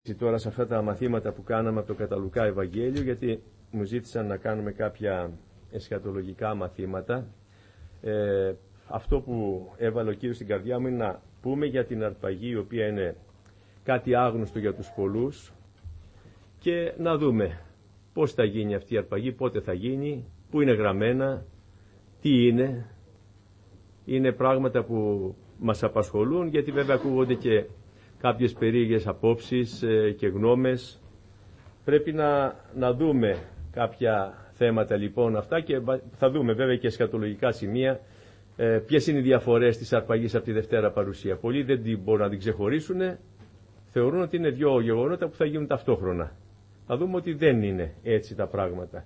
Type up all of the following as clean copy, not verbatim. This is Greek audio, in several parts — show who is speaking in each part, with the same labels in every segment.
Speaker 1: Τώρα σε αυτά τα μαθήματα που κάναμε από το Καταλουκά Ευαγγέλιο, γιατί μου ζήτησαν να κάνουμε κάποια εσχατολογικά μαθήματα. Αυτό που έβαλε ο Κύριος στην καρδιά μου είναι να πούμε για την αρπαγή, η οποία είναι κάτι άγνωστο για τους πολλούς, και να δούμε πώς θα γίνει αυτή η αρπαγή, πότε θα γίνει, πού είναι γραμμένα, τι είναι. Είναι πράγματα που μας απασχολούν, γιατί βέβαια ακούγονται και κάποιες περίεργες απόψεις και γνώμες. Πρέπει να δούμε κάποια θέματα λοιπόν αυτά, και θα δούμε βέβαια και εσχατολογικά σημεία ποιες είναι οι διαφορές της αρπαγής από τη Δευτέρα Παρουσία. Πολλοί δεν μπορούν να την ξεχωρίσουν, θεωρούν ότι είναι δύο γεγονότα που θα γίνουν ταυτόχρονα. Θα δούμε ότι δεν είναι έτσι τα πράγματα.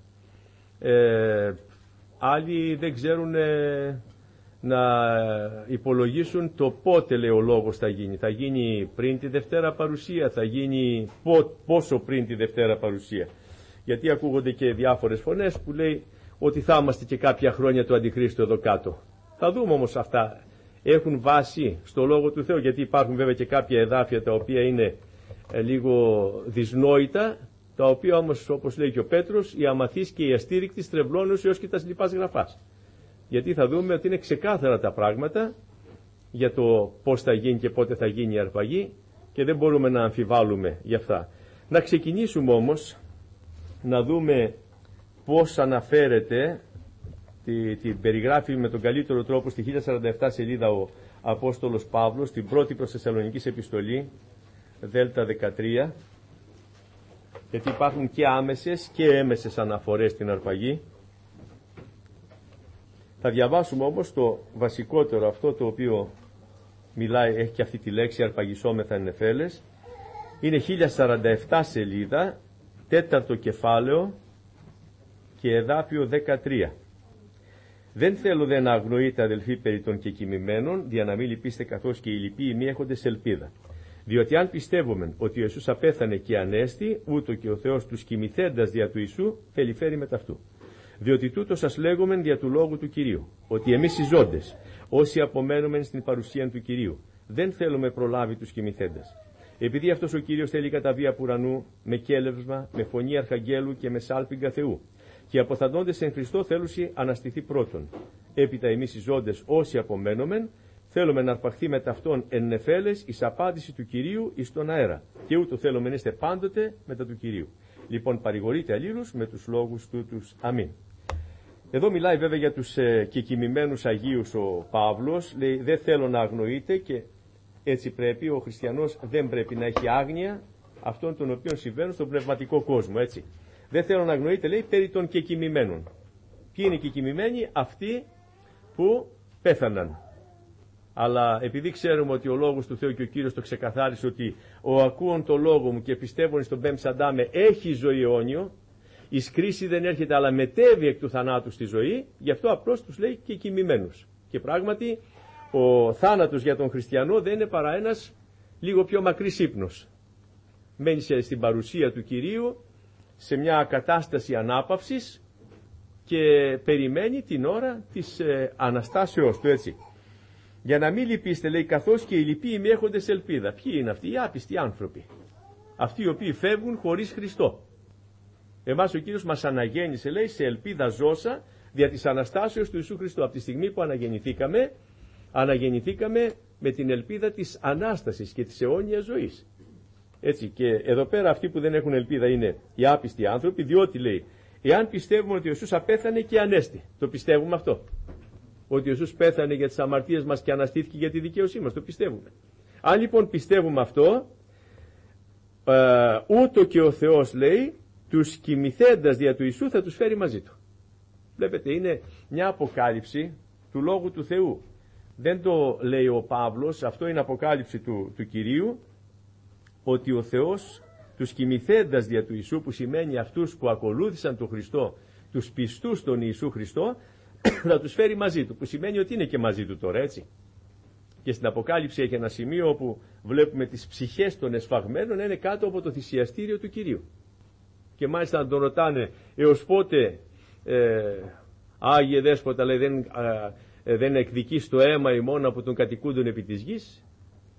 Speaker 1: Άλλοι δεν ξέρουν να υπολογίσουν το πότε, λέει, ο λόγος θα γίνει. Θα γίνει πριν τη Δευτέρα Παρουσία, θα γίνει πόσο πριν τη Δευτέρα Παρουσία. Γιατί ακούγονται και διάφορες φωνές που λέει ότι θα είμαστε και κάποια χρόνια του Αντιχρίστου εδώ κάτω. Θα δούμε όμως αυτά έχουν βάση στο Λόγο του Θεού, γιατί υπάρχουν βέβαια και κάποια εδάφια τα οποία είναι λίγο δυσνόητα, τα οποία όμως, όπως λέει και ο Πέτρος, οι αμαθείς και οι αστήρικτοι στρεβλώνουν έως και τα λοιπάς γραφάς. Γιατί θα δούμε ότι είναι ξεκάθαρα τα πράγματα για το πώς θα γίνει και πότε θα γίνει η αρπαγή, και δεν μπορούμε να αμφιβάλλουμε γι' αυτά. Να ξεκινήσουμε όμως να δούμε πώς αναφέρεται, την περιγράφει με τον καλύτερο τρόπο στη 1047 σελίδα ο Απόστολος Παύλος, στην πρώτη προς Θεσσαλονικής επιστολή, Δέλτα 13, γιατί υπάρχουν και άμεσες και έμεσες αναφορές στην αρπαγή. Θα διαβάσουμε όμως το βασικότερο, αυτό το οποίο μιλάει, έχει και αυτή τη λέξη αρπαγισόμεθα εν νεφέλες. Είναι 1047 σελίδα, τέταρτο κεφάλαιο και εδάφιο 13. Δεν θέλω δε να αγνοείτε, αδελφοί, περί των κεκοιμημένων, δια να μην λυπήστε καθώς και οι λοιποί μη έχοντες ελπίδα. Διότι αν πιστεύουμε ότι ο Ιησούς απέθανε και ανέστη, ούτω και ο Θεός τους κοιμηθέντας δια του Ιησού θεληφέρει με ταυτού. Διότι τούτο σας λέγομεν δια του λόγου του Κυρίου, ότι εμείς οι ζώντες, όσοι απομένομεν στην παρουσία του Κυρίου, δεν θέλουμε προλάβει τους κοιμηθέντας. Επειδή αυτός ο Κύριος θέλει κατά βία από ουρανού, με κέλευσμα, με φωνή αρχαγγέλου και με σάλπιγγα Θεού, και αποθανόντες εν Χριστώ θέλουσι αναστηθεί πρώτον. Έπειτα εμείς οι ζώντες, όσοι απομένομεν, θέλουμε να αρπαχθεί με ταυτόν εν νεφέλες εις απάντηση του Κυρίου εις τον αέρα, και ούτω θέλουμε να είστε πάντοτε μετά του Κυρίου. Λοιπόν, παρηγορείτε αλλήλους με τους λόγους τούτους. Αμήν. Εδώ μιλάει βέβαια για τους κεκοιμημένους Αγίους ο Παύλος. Λέει, δεν θέλω να αγνοείτε, και έτσι πρέπει, ο χριστιανός δεν πρέπει να έχει άγνοια αυτών των οποίων συμβαίνουν στον πνευματικό κόσμο, έτσι. Δεν θέλω να αγνοείτε, λέει, περί των κεκοιμημένων. Ποιοι είναι οι κεκοιμημένοι? Αυτοί που πέθαναν. Αλλά επειδή ξέρουμε ότι ο λόγος του Θεού και ο Κύριος το ξεκαθάρισε, ότι ο ακούων το λόγο μου και πιστεύουν στον Πέμ Σαντάμε έχει ζωή αιώνιο, εις κρίση δεν έρχεται αλλά μετέβει εκ του θανάτου στη ζωή, γι' αυτό απλώς τους λέει και κοιμημένους. Και πράγματι ο θάνατος για τον χριστιανό δεν είναι παρά ένας λίγο πιο μακρύς ύπνος. Μένει στην παρουσία του Κυρίου, σε μια κατάσταση ανάπαυσης, και περιμένει την ώρα της Αναστάσεως του, έτσι. Για να μην λυπήστε, λέει, καθώς και οι λοιποί μη έχοντες ελπίδα. Ποιοι είναι αυτοί? Οι άπιστοι άνθρωποι. Αυτοί οι οποίοι φεύγουν χωρίς Χριστό. Εμάς ο Κύριος μας αναγέννησε, λέει, σε ελπίδα ζώσα δια της Αναστάσεως του Ιησού Χριστού. Από τη στιγμή που αναγεννηθήκαμε με την ελπίδα της Ανάστασης και της αιώνιας ζωής. Έτσι, και εδώ πέρα αυτοί που δεν έχουν ελπίδα είναι οι άπιστοι άνθρωποι, διότι, λέει, εάν πιστεύουμε ότι ο Ιησούς απέθανε και ανέστη, το πιστεύουμε αυτό? Ότι ο Ιησούς πέθανε για τις αμαρτίες μας και αναστήθηκε για τη δικαίωσή μας, το πιστεύουμε. Αν λοιπόν πιστεύουμε αυτό, ούτω και ο Θεός, λέει, τους κοιμηθέντας δια του Ιησού θα τους φέρει μαζί του. Βλέπετε, είναι μια αποκάλυψη του Λόγου του Θεού. Δεν το λέει ο Παύλος, αυτό είναι αποκάλυψη του Κυρίου, ότι ο Θεός τους κοιμηθέντας δια του Ιησού, που σημαίνει αυτούς που ακολούθησαν τον Χριστό, τους πιστούς στον Ιησού Χριστό, θα τους φέρει μαζί του, που σημαίνει ότι είναι και μαζί του τώρα, έτσι. Και στην Αποκάλυψη έχει ένα σημείο όπου βλέπουμε τις ψυχές των εσφαγμένων να είναι κάτω από το θυσιαστήριο του Κυρίου. Και μάλιστα να τον ρωτάνε, έως πότε, Άγιε Δέσποτα, λέει, δεν εκδικείς το αίμα ημών από τον κατοικούντων επί της γης?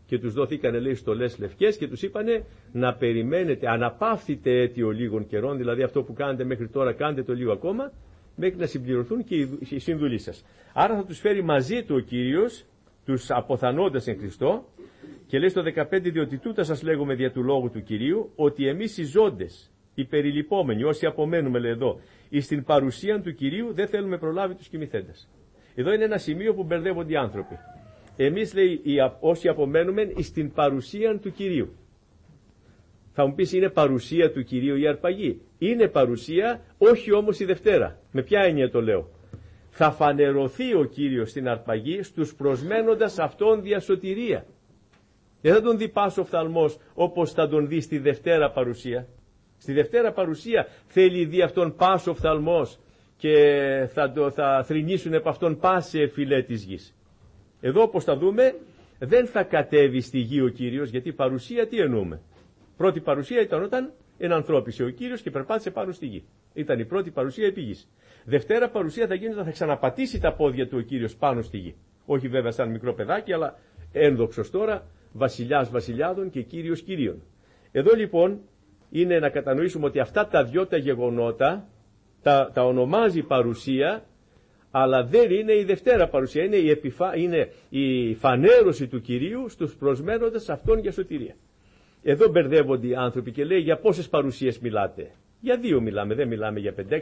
Speaker 1: Και τους δόθηκαν, λέει, στολές λευκές και τους είπανε να περιμένετε, αναπαύθητε αίτιο λίγων καιρών, δηλαδή αυτό που κάνετε μέχρι τώρα κάντε το λίγο ακόμα, μέχρι να συμπληρωθούν και οι σύμβουλοι σας. Άρα θα τους φέρει μαζί του ο Κύριος, τους αποθανόντες εν Χριστώ, και λέει στο 15, διότι τούτα σας λέγουμε δια του λόγου του Κυρίου, ότι εμείς οι ζώντες, οι περιλυπόμενοι, όσοι απομένουμε, λέει εδώ, εις την παρουσία του Κυρίου, δεν θέλουμε προλάβει τους κοιμηθέντες. Εδώ είναι ένα σημείο που μπερδεύονται οι άνθρωποι. Εμείς, λέει, όσοι απομένουμε εις την παρουσία του Κυρίου. Θα μου πεις, είναι παρουσία του Κυρίου η αρπαγή? Είναι παρουσία, όχι όμως η Δευτέρα. Με ποια έννοια το λέω? Θα φανερωθεί ο Κύριος στην αρπαγή στους προσμένοντας αυτόν διασωτηρία. Δεν θα τον δει πάσο οφθαλμός όπως θα τον δει στη Δευτέρα παρουσία. Στη Δευτέρα παρουσία θέλει δει αυτόν πάσο οφθαλμός και θα θρηνήσουν επ' αυτόν πάσε φυλέ της γης. Εδώ, όπως θα δούμε, δεν θα κατέβει στη γη ο Κύριος, γιατί παρουσία τι εννοούμε? Πρώτη παρουσία ήταν όταν ενανθρώπισε ο Κύριος και περπάτησε πάνω στη γη. Ήταν η πρώτη παρουσία επί γης. Δευτέρα παρουσία θα γίνει όταν θα ξαναπατήσει τα πόδια του ο Κύριος πάνω στη γη. Όχι βέβαια σαν μικρό παιδάκι, αλλά ένδοξος τώρα, βασιλιάς βασιλιάδων και Κύριος Κυρίων. Εδώ λοιπόν είναι να κατανοήσουμε ότι αυτά τα δυο τα γεγονότα τα ονομάζει παρουσία, αλλά δεν είναι η Δευτέρα παρουσία, είναι η φανέρωση του Κυρίου στους προσμένοντες αυτόν για σωτηρία. Εδώ μπερδεύονται οι άνθρωποι και λέει, για πόσες παρουσίες μιλάτε? Για 2 μιλάμε, δεν μιλάμε για 5-6.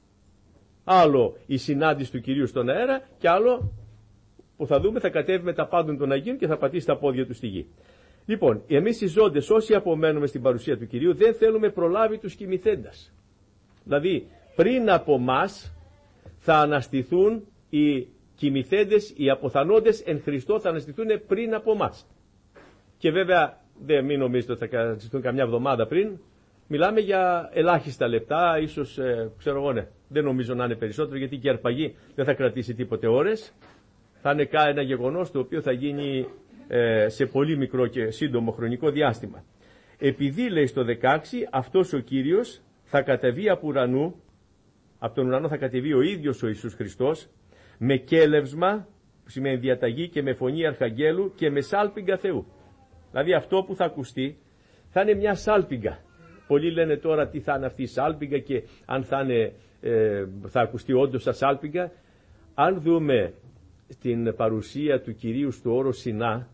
Speaker 1: Άλλο η συνάντηση του Κυρίου στον αέρα και άλλο που θα δούμε θα κατέβει με τα πάντων των Αγίων και θα πατήσει τα πόδια του στη γη. Λοιπόν, εμείς οι ζώντες όσοι απομένουμε στην παρουσία του Κυρίου δεν θέλουμε προλάβει τους κοιμηθέντας. Δηλαδή πριν από μας θα αναστηθούν οι κοιμηθέντες, οι αποθανόντες εν Χριστώ θα αναστηθούν πριν από μας. Και βέβαια μην νομίζετε ότι θα αναστηθούν καμιά εβδομάδα πριν. Μιλάμε για ελάχιστα λεπτά, ίσως ξέρω εγώ, ναι. Δεν νομίζω να είναι περισσότερο, γιατί και η αρπαγή δεν θα κρατήσει τίποτε ώρες. Θα είναι ένα γεγονός το οποίο θα γίνει σε πολύ μικρό και σύντομο χρονικό διάστημα. Επειδή, λέει στο 16, αυτός ο Κύριος θα κατεβεί από ουρανού, από τον ουρανό θα κατεβεί ο ίδιος ο Ιησούς Χριστός, με κέλευσμα, που σημαίνει διαταγή, και με φωνή αρχαγγέλου και με σάλπιγγα Θεού. Δηλαδή αυτό που θα ακουστεί θα είναι μια σάλπιγγα. Πολλοί λένε τώρα τι θα είναι αυτή η σάλπιγγα και αν θα ακουστεί όντως σαν σάλπιγγα. Αν δούμε την παρουσία του Κυρίου στο όρο Σινά,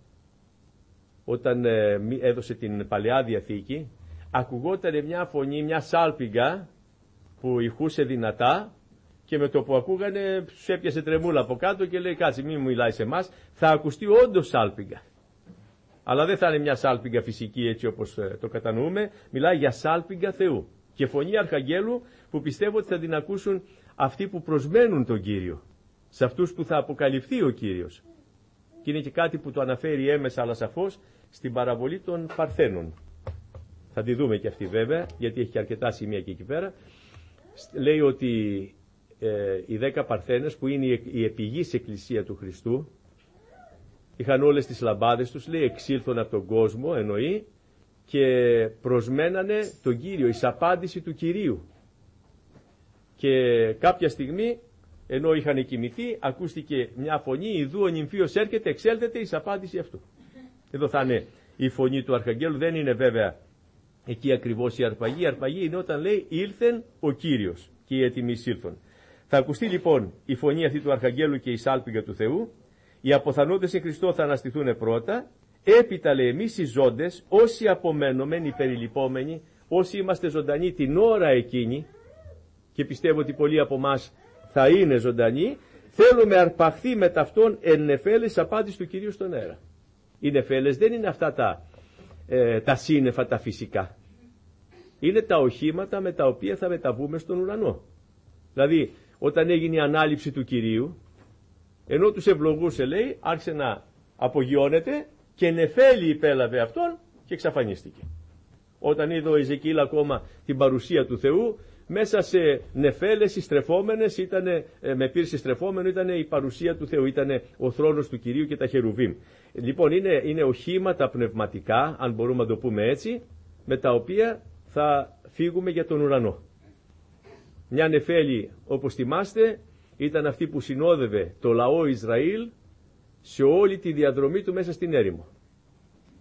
Speaker 1: όταν έδωσε την Παλαιά Διαθήκη, ακουγόταν μια φωνή, μια σάλπιγγα που ηχούσε δυνατά, και με το που ακούγανε τους έπιασε τρεμούλα από κάτω και λέει, κάτσε μην μιλάει σε εμάς, θα ακουστεί όντως σάλπιγγα. Αλλά δεν θα είναι μια σάλπιγγα φυσική έτσι όπως το κατανοούμε, μιλάει για σάλπιγγα Θεού. Και φωνή αρχαγγέλου που πιστεύω ότι θα την ακούσουν αυτοί που προσμένουν τον Κύριο, σε αυτούς που θα αποκαλυφθεί ο Κύριος. Και είναι και κάτι που το αναφέρει έμεσα αλλά σαφώς στην παραβολή των Παρθένων. Θα τη δούμε και αυτή βέβαια, γιατί έχει και αρκετά σημεία και εκεί πέρα. Λέει ότι οι 10 Παρθένες που είναι η επιγής εκκλησία του Χριστού, είχαν όλες τις λαμπάδες τους, λέει, εξήλθον από τον κόσμο, εννοεί, και προσμένανε τον Κύριο, εις απάντηση του Κυρίου. Και κάποια στιγμή, ενώ είχαν κοιμηθεί, ακούστηκε μια φωνή, ιδού ο νυμφίος έρχεται, εξέλθεται εις απάντηση αυτού. Εδώ θα είναι η φωνή του Αρχαγγέλου, δεν είναι βέβαια εκεί ακριβώς η αρπαγή. Η αρπαγή είναι όταν λέει ήλθεν ο Κύριος και οι έτοιμοι εισήλθον. Θα ακουστεί λοιπόν η φωνή αυτή του Αρχαγγέλου και η σάλπιγγα του Θεού. Οι αποθανόντες εν Χριστώ θα αναστηθούν πρώτα. Έπειτα, λέει, εμείς οι ζώντες, όσοι απομένομεν, οι περιλυπόμενοι, όσοι είμαστε ζωντανοί την ώρα εκείνη, και πιστεύω ότι πολλοί από εμάς θα είναι ζωντανοί, θέλουμε αρπαχθεί με ταυτόν εν νεφέλες απάντηση του Κυρίου στον αέρα. Οι νεφέλες δεν είναι αυτά τα σύννεφα τα φυσικά. Είναι τα οχήματα με τα οποία θα μεταβούμε στον ουρανό. Δηλαδή, όταν έγινε η ανάληψη του Κυρίου, ενώ τους ευλογούσε, λέει, άρχισε να απογειώνεται και νεφέλη υπέλαβε αυτόν και εξαφανίστηκε. Όταν είδε ο Εζεκίλ ακόμα την παρουσία του Θεού, μέσα σε νεφέλες συστρεφόμενες, με πύρ συστρεφόμενο, ήταν η παρουσία του Θεού, ήταν ο θρόνος του Κυρίου και τα χερουβίμ. Λοιπόν, είναι οχήματα πνευματικά, αν μπορούμε να το πούμε έτσι, με τα οποία θα φύγουμε για τον ουρανό. Μια νεφέλη, όπως θυμάστε, ήταν αυτή που συνόδευε το λαό Ισραήλ σε όλη τη διαδρομή του μέσα στην έρημο.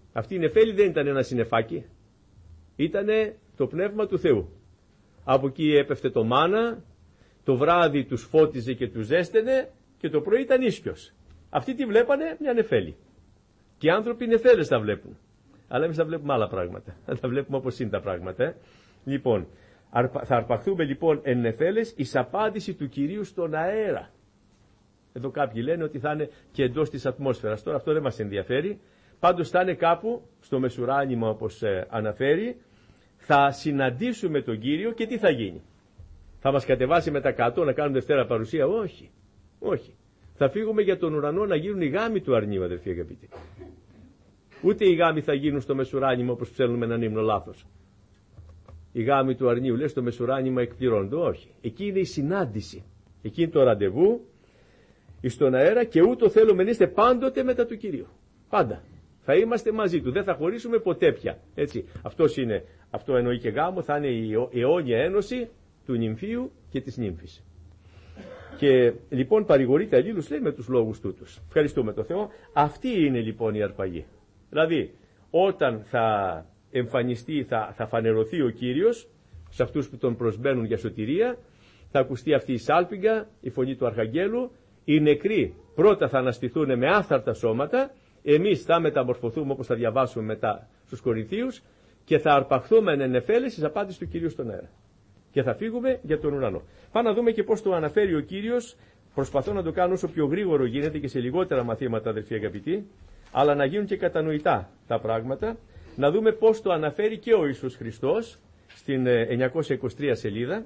Speaker 1: Αυτή η νεφέλη δεν ήταν ένα συννεφάκι. Ήτανε το πνεύμα του Θεού. Από εκεί έπεφτε το μάνα, το βράδυ τους φώτιζε και τους ζέστενε και το πρωί ήταν ίσιος. Αυτοί τη βλέπανε μια νεφέλη. Και οι άνθρωποι νεφέλες τα βλέπουν. Αλλά εμείς θα βλέπουμε άλλα πράγματα. Θα τα βλέπουμε όπως είναι τα πράγματα. Λοιπόν, θα αρπαχθούμε λοιπόν εν νεφέλες εις απάντηση του Κυρίου στον αέρα. Εδώ κάποιοι λένε ότι θα είναι και εντός της ατμόσφαιρας. Τώρα αυτό δεν μας ενδιαφέρει. Πάντως θα είναι κάπου στο μεσουράνημα όπως αναφέρει. Θα συναντήσουμε τον Κύριο και τι θα γίνει? Θα μας κατεβάσει μετά κάτω να κάνουμε Δευτέρα παρουσία? Όχι. Όχι. Θα φύγουμε για τον ουρανό να γίνουν οι γάμοι του αρνίου, αδερφοί αγαπητοί. Ούτε οι γάμοι θα γίνουν στο μεσουράνημα όπως ψέλνουμε έναν ύμνο λάθος. Οι γάμοι του αρνίου, λέει, στο μεσουράνημα εκπληρώνονται. Όχι. Εκεί είναι η συνάντηση. Εκεί είναι το ραντεβού εις τον αέρα και ούτω θέλουμε να είστε πάντοτε μετά του Κυρίου. Πάντα. Θα είμαστε μαζί του. Δεν θα χωρίσουμε ποτέ πια. Έτσι. Αυτό εννοεί και γάμο. Θα είναι η αιώνια ένωση του νυμφίου και της νύμφης. Και λοιπόν παρηγορείται αλλήλους, λέει, με τους λόγους τούτους. Ευχαριστούμε τον Θεό. Αυτή είναι λοιπόν η αρπαγή. Δηλαδή όταν θα εμφανιστεί, θα φανερωθεί ο Κύριος σε αυτούς που τον προσμπαίνουν για σωτηρία, θα ακουστεί αυτή η σάλπιγγα, η φωνή του Αρχαγγέλου. Οι νεκροί πρώτα θα αναστηθούν με άθαρτα σώματα. Εμείς θα μεταμορφωθούμε, όπως θα διαβάσουμε μετά στους Κορινθίους, και θα αρπαχθούμε εν νεφέλες εις απάντηση του Κυρίου στον αέρα. Και θα φύγουμε για τον ουρανό. Πάμε να δούμε και πώς το αναφέρει ο Κύριος. Προσπαθώ να το κάνω όσο πιο γρήγορο γίνεται και σε λιγότερα μαθήματα, αδελφοί αγαπητοί, αλλά να γίνουν και κατανοητά τα πράγματα. Να δούμε πώς το αναφέρει και ο Ιησούς Χριστός στην 923 σελίδα.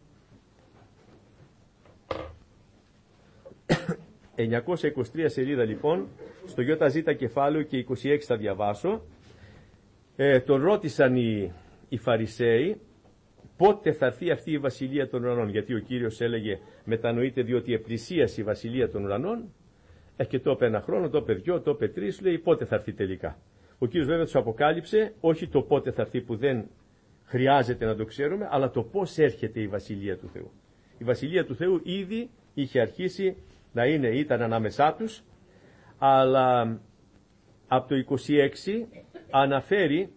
Speaker 1: 923 σελίδα λοιπόν, στο ΙΖ κεφάλαιο και 26 θα διαβάσω. Τον ρώτησαν οι Φαρισαίοι πότε θα έρθει αυτή η βασιλεία των ουρανών, γιατί ο Κύριος έλεγε μετανοείται διότι επλησίασε η βασιλεία των ουρανών. Και το είπε ένα χρόνο, το είπε 2, το είπε 3, σου λέει πότε θα έρθει τελικά. Ο Κύριος βέβαια τους αποκάλυψε όχι το πότε θα έρθει που δεν χρειάζεται να το ξέρουμε, αλλά το πώς έρχεται η βασιλεία του Θεού. Η βασιλεία του Θεού ήδη είχε αρχίσει να ήταν ανάμεσά τους, αλλά από το 26 αναφέρει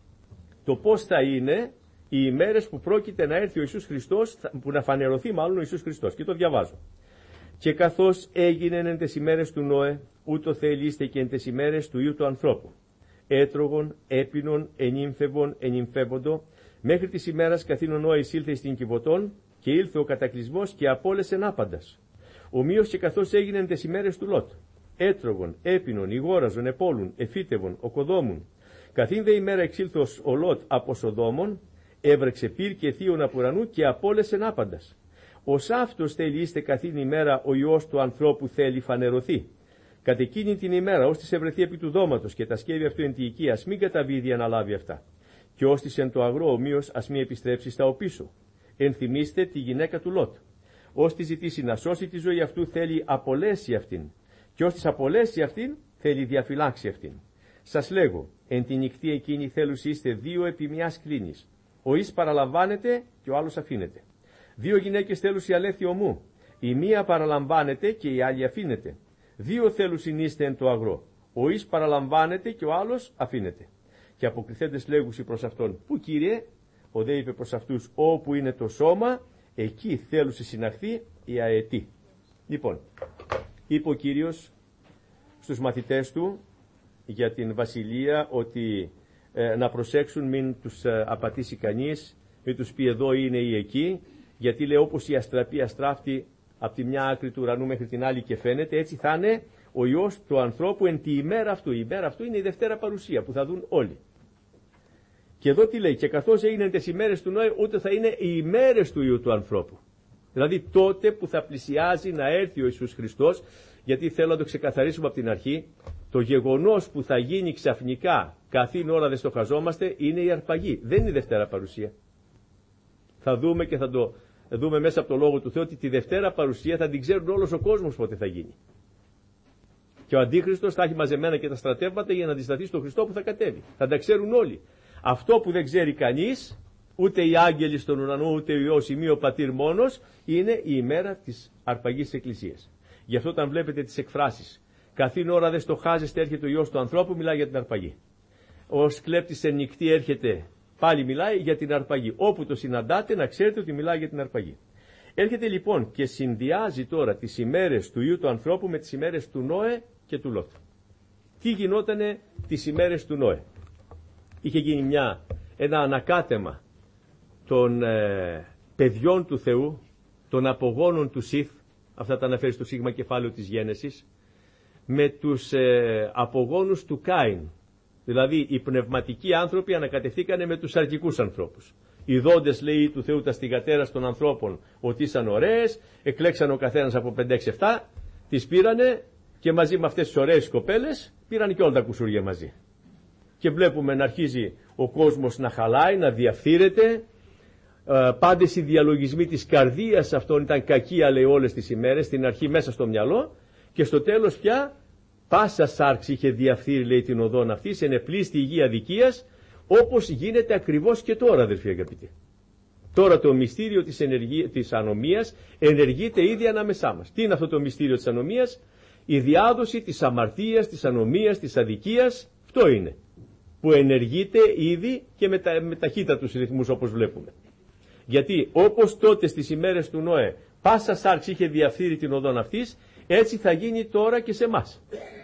Speaker 1: το πώς θα είναι οι ημέρες που πρόκειται να έρθει ο Ιησούς Χριστός, που να φανερωθεί μάλλον ο Ιησούς Χριστός. Και το διαβάζω. Και καθώς έγινεν εν τες ημέρες του Νόε, ούτω θέλειστε και εν τες ημέρες του Υιού του ανθρώπου. Έτρωγον, έπινον, ενήμφευον, ενήμφευοντο, μέχρι της ημέρας καθήν ο Νόε εισήλθε στην Κιβωτών, και ήλθε ο κατακλυσμός και απόλεσεν άπαντας. Ομοίως και καθώς έγινεν εν τες ημέρες του Λότ. Έτρωγον, έπινον, ηγόραζον, επόλουν, εφύτευον, οκοδόμουν. Καθήν δε ημέρα εξήλθε ο Λότ από Σοδόμων, έβρεξε πυρ και θείον από ουρανού και απόλεσεν άπαντας. Ως αυτός θέλει είστε καθήν ημέρα ο Υιός του ανθρώπου θέλει φανερωθεί. Κατ' εκείνη την ημέρα, ώστις ευρεθεί επί του δώματος και τα σκεύη αυτού εν τη οικία, ας μην καταβίδει αναλάβει αυτά. Και ώστις εν το αγρό ομοίως, ας μην επιστρέψει στα οπίσω. Ενθυμίστε τη γυναίκα του Λότ. Ώστις ζητήσει να σώσει τη ζωή αυτού, θέλει απολέσει αυτήν. Και ώστις απολέσει αυτήν, θέλει διαφυλάξει αυτήν. Σας λέγω, εν τη νυχτή εκείνη θέλουσι είστε 2 επί μιας κλίνης. Ο εις παραλαμβάνεται και ο άλλος αφήνεται. 2 γυναίκες θέλουσι αλέθιο μου. Η μία παραλαμβάνεται και η άλλη αφήνεται. 2 θέλουσιν είστε εν το αγρό. Ο εις παραλαμβάνεται και ο άλλος αφήνεται. Και αποκριθέντες λέγουσι προς αυτόν, πού Κύριε? Ο δε είπε προς αυτούς, όπου είναι το σώμα, εκεί θέλουσι συναχθεί η αετή. Λοιπόν, είπε ο Κύριος στους μαθητές του για την βασιλεία ότι να προσέξουν μην τους απατήσει κανείς, μην τους πει εδώ είναι ή εκεί, γιατί λέει όπως η αστραπή αστράφτη από τη μια άκρη του ουρανού μέχρι την άλλη και φαίνεται, έτσι θα είναι ο Υιός του ανθρώπου εν τη ημέρα αυτού. Η ημέρα αυτού είναι η Δευτέρα παρουσία που θα δουν όλοι. Και εδώ τι λέει, και καθώς έγιναν τις ημέρες του Νόε, ούτε θα είναι οι ημέρες του Υιού του ανθρώπου. Δηλαδή τότε που θα πλησιάζει να έρθει ο Ιησούς Χριστός, γιατί θέλω να το ξεκαθαρίσουμε από την αρχή, το γεγονός που θα γίνει ξαφνικά, καθήν ώρα δεν στοχαζόμαστε, είναι η αρπαγή. Δεν είναι η Δευτέρα παρουσία. Θα δούμε και θα το δούμε μέσα από το Λόγο του Θεού ότι τη Δευτέρα παρουσία θα την ξέρουν όλος ο κόσμος πότε θα γίνει. Και ο Αντίχριστος θα έχει μαζεμένα και τα στρατεύματα για να αντισταθεί στον Χριστό που θα κατέβει. Θα τα ξέρουν όλοι. Αυτό που δεν ξέρει κανείς, ούτε οι άγγελοι στον ουρανό, ούτε ο Υιός, ημί ο Πατήρ μόνος, είναι η ημέρα της αρπαγής της Εκκλησίας. Γι' αυτό όταν βλέπετε τις εκφράσεις, καθήν ώρα δεν στοχάζεστε έρχεται ο Υιός του ανθρώπου, μιλάει για την αρπαγή. ως κλέπτης εν νυχτή έρχεται, πάλι μιλάει για την αρπαγή. Όπου το συναντάτε να ξέρετε ότι μιλάει για την αρπαγή. Έρχεται λοιπόν και συνδυάζει τώρα τις ημέρες του Υιού του ανθρώπου με τις ημέρες του Νόε και του Λότ. Τι γινότανε τις ημέρες του Νόε? Είχε γίνει ένα ανακάτεμα των παιδιών του Θεού, των απογόνων του Σιθ, αυτά τα αναφέρει στο σίγμα κεφάλαιο της Γένεσης, με τους απογόνους του Κάιν. Δηλαδή οι πνευματικοί άνθρωποι ανακατευθήκανε με τους σαρκικούς ανθρώπους. Οι δόντες, λέει, του Θεού τα στιγατέρας των ανθρώπων ότι ήσαν ωραίες, εκλέξαν ο καθένας από 5-6-7, τις πήρανε και μαζί με αυτές τις ωραίες κοπέλες πήραν και όλα τα κουσούρια μαζί. Και βλέπουμε να αρχίζει ο κόσμος να χαλάει, να διαφθείρεται. Πάντες οι διαλογισμοί της καρδίας αυτών ήταν κακία, λέει, όλες τις ημέρες, στην αρχή μέσα στο μυαλό, και στο τέλος πια πάσα σάρξη είχε διαφθείρει, λέει, την οδόν αυτής, ενεπλήστη υγεία αδικίας, όπως γίνεται ακριβώς και τώρα, αδερφοί αγαπητοί. Τώρα το μυστήριο της ανομίας ενεργείται ήδη ανάμεσά μας. Τι είναι αυτό το μυστήριο της ανομίας? Η διάδοση της αμαρτίας, της ανομίας, της αδικίας, αυτό είναι, που ενεργείται ήδη και με ταχύτατους ρυθμούς, όπως βλέπουμε. Γιατί όπως τότε στις ημέρες του Νόε πάσα σάρξη είχε διαφθείρει την οδόν αυτής, έτσι θα γίνει τώρα και σε εμάς.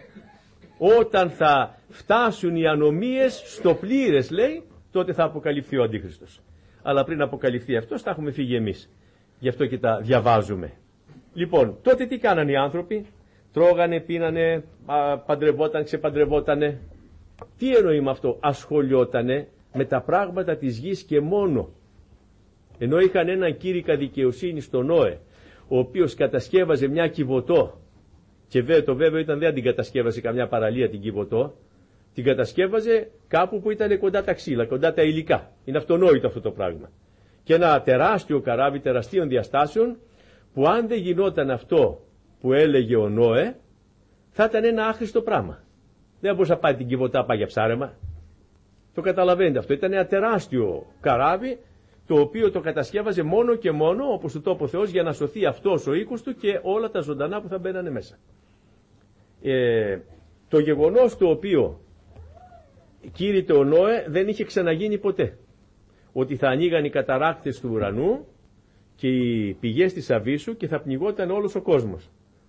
Speaker 1: Όταν θα φτάσουν οι ανομίες στο πλήρες, λέει, τότε θα αποκαλυφθεί ο Αντίχριστος. Αλλά πριν αποκαλυφθεί αυτός θα έχουμε φύγει εμείς. Γι' αυτό και τα διαβάζουμε. Λοιπόν, τότε τι κάνανε οι άνθρωποι? Τρώγανε, πίνανε, παντρευόταν, ξεπαντρευότανε. Τι εννοεί με αυτό? Ασχολιότανε με τα πράγματα της γης και μόνο. Ενώ είχαν έναν κήρυκα δικαιοσύνη στο Νόε, ο οποίος κατασκεύαζε μια Κιβωτό, και το βέβαιο ήταν δεν την κατασκεύαζε καμιά παραλία την Κιβωτό, την κατασκεύαζε κάπου που ήταν κοντά τα ξύλα, κοντά τα υλικά. Είναι αυτονόητο αυτό το πράγμα. Και ένα τεράστιο καράβι τεραστίων διαστάσεων, που αν δεν γινόταν αυτό που έλεγε ο Νόε, θα ήταν ένα άχρηστο πράγμα. Δεν μπορούσε να πάει την Κιβωτά, πάει για ψάρεμα. Το καταλαβαίνετε αυτό. Ήταν ένα τεράστιο καράβι, το οποίο το κατασκεύαζε μόνο και μόνο, όπως του τόπο Θεός, για να σωθεί αυτός ο οίκος του και όλα τα ζωντανά που θα μπαίνανε μέσα. Το γεγονός το οποίο κήρυτε ο Νόε δεν είχε ξαναγίνει ποτέ. Ότι θα ανοίγαν οι καταράκτες του ουρανού και οι πηγές της Αβύσσου και θα πνιγόταν όλος ο κόσμος.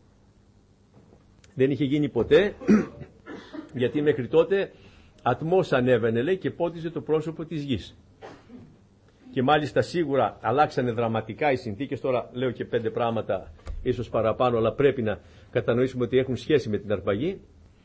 Speaker 1: Δεν είχε γίνει ποτέ, γιατί μέχρι τότε ατμός ανέβαινε, λέει, και πότιζε το πρόσωπο της γης. Και μάλιστα σίγουρα αλλάξανε δραματικά οι συνθήκες. Τώρα λέω και 5 πράγματα, ίσως παραπάνω, αλλά πρέπει να κατανοήσουμε ότι έχουν σχέση με την αρπαγή.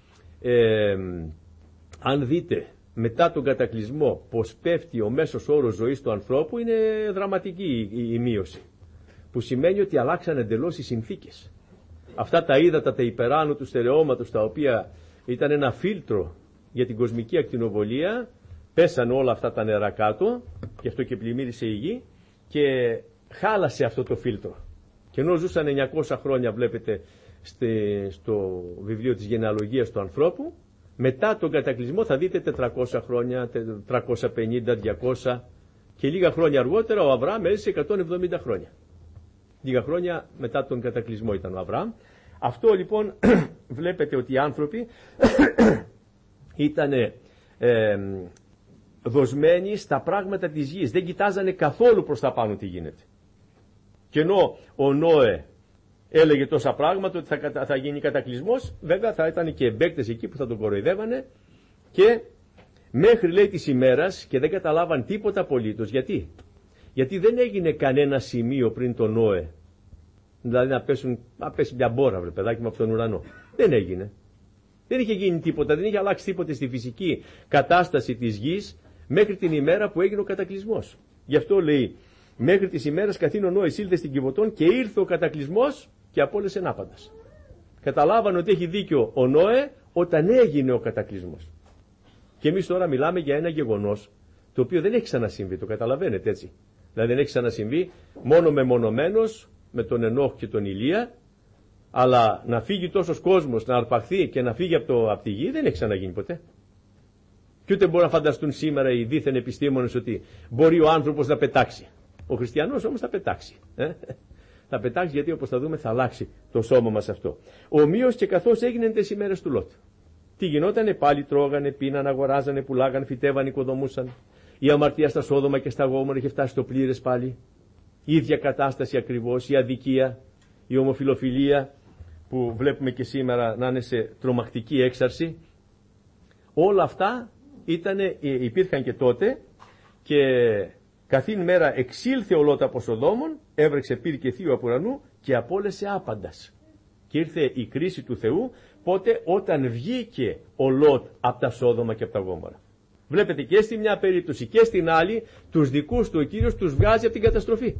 Speaker 1: Αν δείτε μετά τον κατακλυσμό πως πέφτει ο μέσος όρος ζωής του ανθρώπου, είναι δραματική η μείωση. Που σημαίνει ότι αλλάξανε εντελώς οι συνθήκες. Αυτά τα ύδατα, τα υπεράνω του στερεώματος, τα οποία ήταν ένα φίλτρο για την κοσμική ακτινοβολία, πέσαν όλα αυτά τα νερά κάτω, και αυτό και πλημμύρισε η γη, και χάλασε αυτό το φίλτρο. Και ενώ ζούσαν 900 χρόνια, βλέπετε στο βιβλίο της γενεαλογίας του ανθρώπου, μετά τον κατακλυσμό θα δείτε 400 χρόνια, 350, 200, και λίγα χρόνια αργότερα ο Αβραάμ έζησε 170 χρόνια. Λίγα χρόνια μετά τον κατακλυσμό ήταν ο Αβραάμ. Αυτό λοιπόν βλέπετε ότι οι άνθρωποι ήταν δοσμένοι στα πράγματα της γης. Δεν κοιτάζανε καθόλου προς τα πάνω τι γίνεται. Και ενώ ο Νόε έλεγε τόσα πράγματα ότι θα γίνει κατακλυσμός, βέβαια θα ήταν και εμπαίκτες εκεί που θα τον κοροϊδεύανε, και μέχρι, λέει, της ημέρας, και δεν καταλάβαν τίποτα απολύτως. Γιατί δεν έγινε κανένα σημείο πριν τον Νόε, δηλαδή να πέσει μια μπόρα, βρε παιδάκι, με από τον ουρανό. Δεν έγινε. Δεν είχε γίνει τίποτα, δεν είχε αλλάξει τίποτα στη φυσική κατάσταση της γης μέχρι την ημέρα που έγινε ο κατακλυσμός. Γι' αυτό λέει, μέχρι τις ημέρες καθήν ο Νόε ήλθε στην Κιβωτόν και ήρθε ο κατακλυσμός και απόλυσε άπαντας. Καταλάβανε ότι έχει δίκιο ο Νόε όταν έγινε ο κατακλυσμός. Και εμείς τώρα μιλάμε για ένα γεγονός το οποίο δεν έχει ξανασυμβεί, το καταλαβαίνετε έτσι. Δηλαδή δεν έχει ξανασυμβεί, μόνο μεμονωμένος με τον Ενόχ και τον Ηλία, αλλά να φύγει τόσος κόσμος, να αρπαχθεί και να φύγει από τη γη, δεν έχει ξαναγίνει ποτέ. Και ούτε μπορούν να φανταστούν σήμερα οι δίθεν επιστήμονες ότι μπορεί ο άνθρωπος να πετάξει. Ο χριστιανός όμως θα πετάξει. Θα πετάξει, γιατί όπως θα δούμε θα αλλάξει το σώμα μας αυτό. Ομοίως και καθώς έγιναν τις ημέρες του Λότ. Τι γινότανε? Πάλι τρώγανε, πίνανε, αγοράζανε, πουλάγανε, φυτέβανε, οικοδομούσαν. Η αμαρτία στα Σόδομα και στα Γόμορα είχε φτάσει στο πλήρες πάλι. Η ίδια κατάσταση ακριβώς, η αδικία, η ομοφιλοφιλία που βλέπουμε και σήμερα να είναι σε τρομακτική έξαρση. Όλα αυτά υπήρχαν και τότε, και καθήν μέρα εξήλθε ο Λώτ από Σοδόμων, έβρεξε πύρ και θείο από ουρανού και απόλεσε άπαντας. Και ήρθε η κρίση του Θεού πότε? Όταν βγήκε ο Λώτ από τα Σόδομα και από τα Γόμορα. Βλέπετε και στη μια περίπτωση και στην άλλη τους δικούς του ο Κύριος τους βγάζει από την καταστροφή.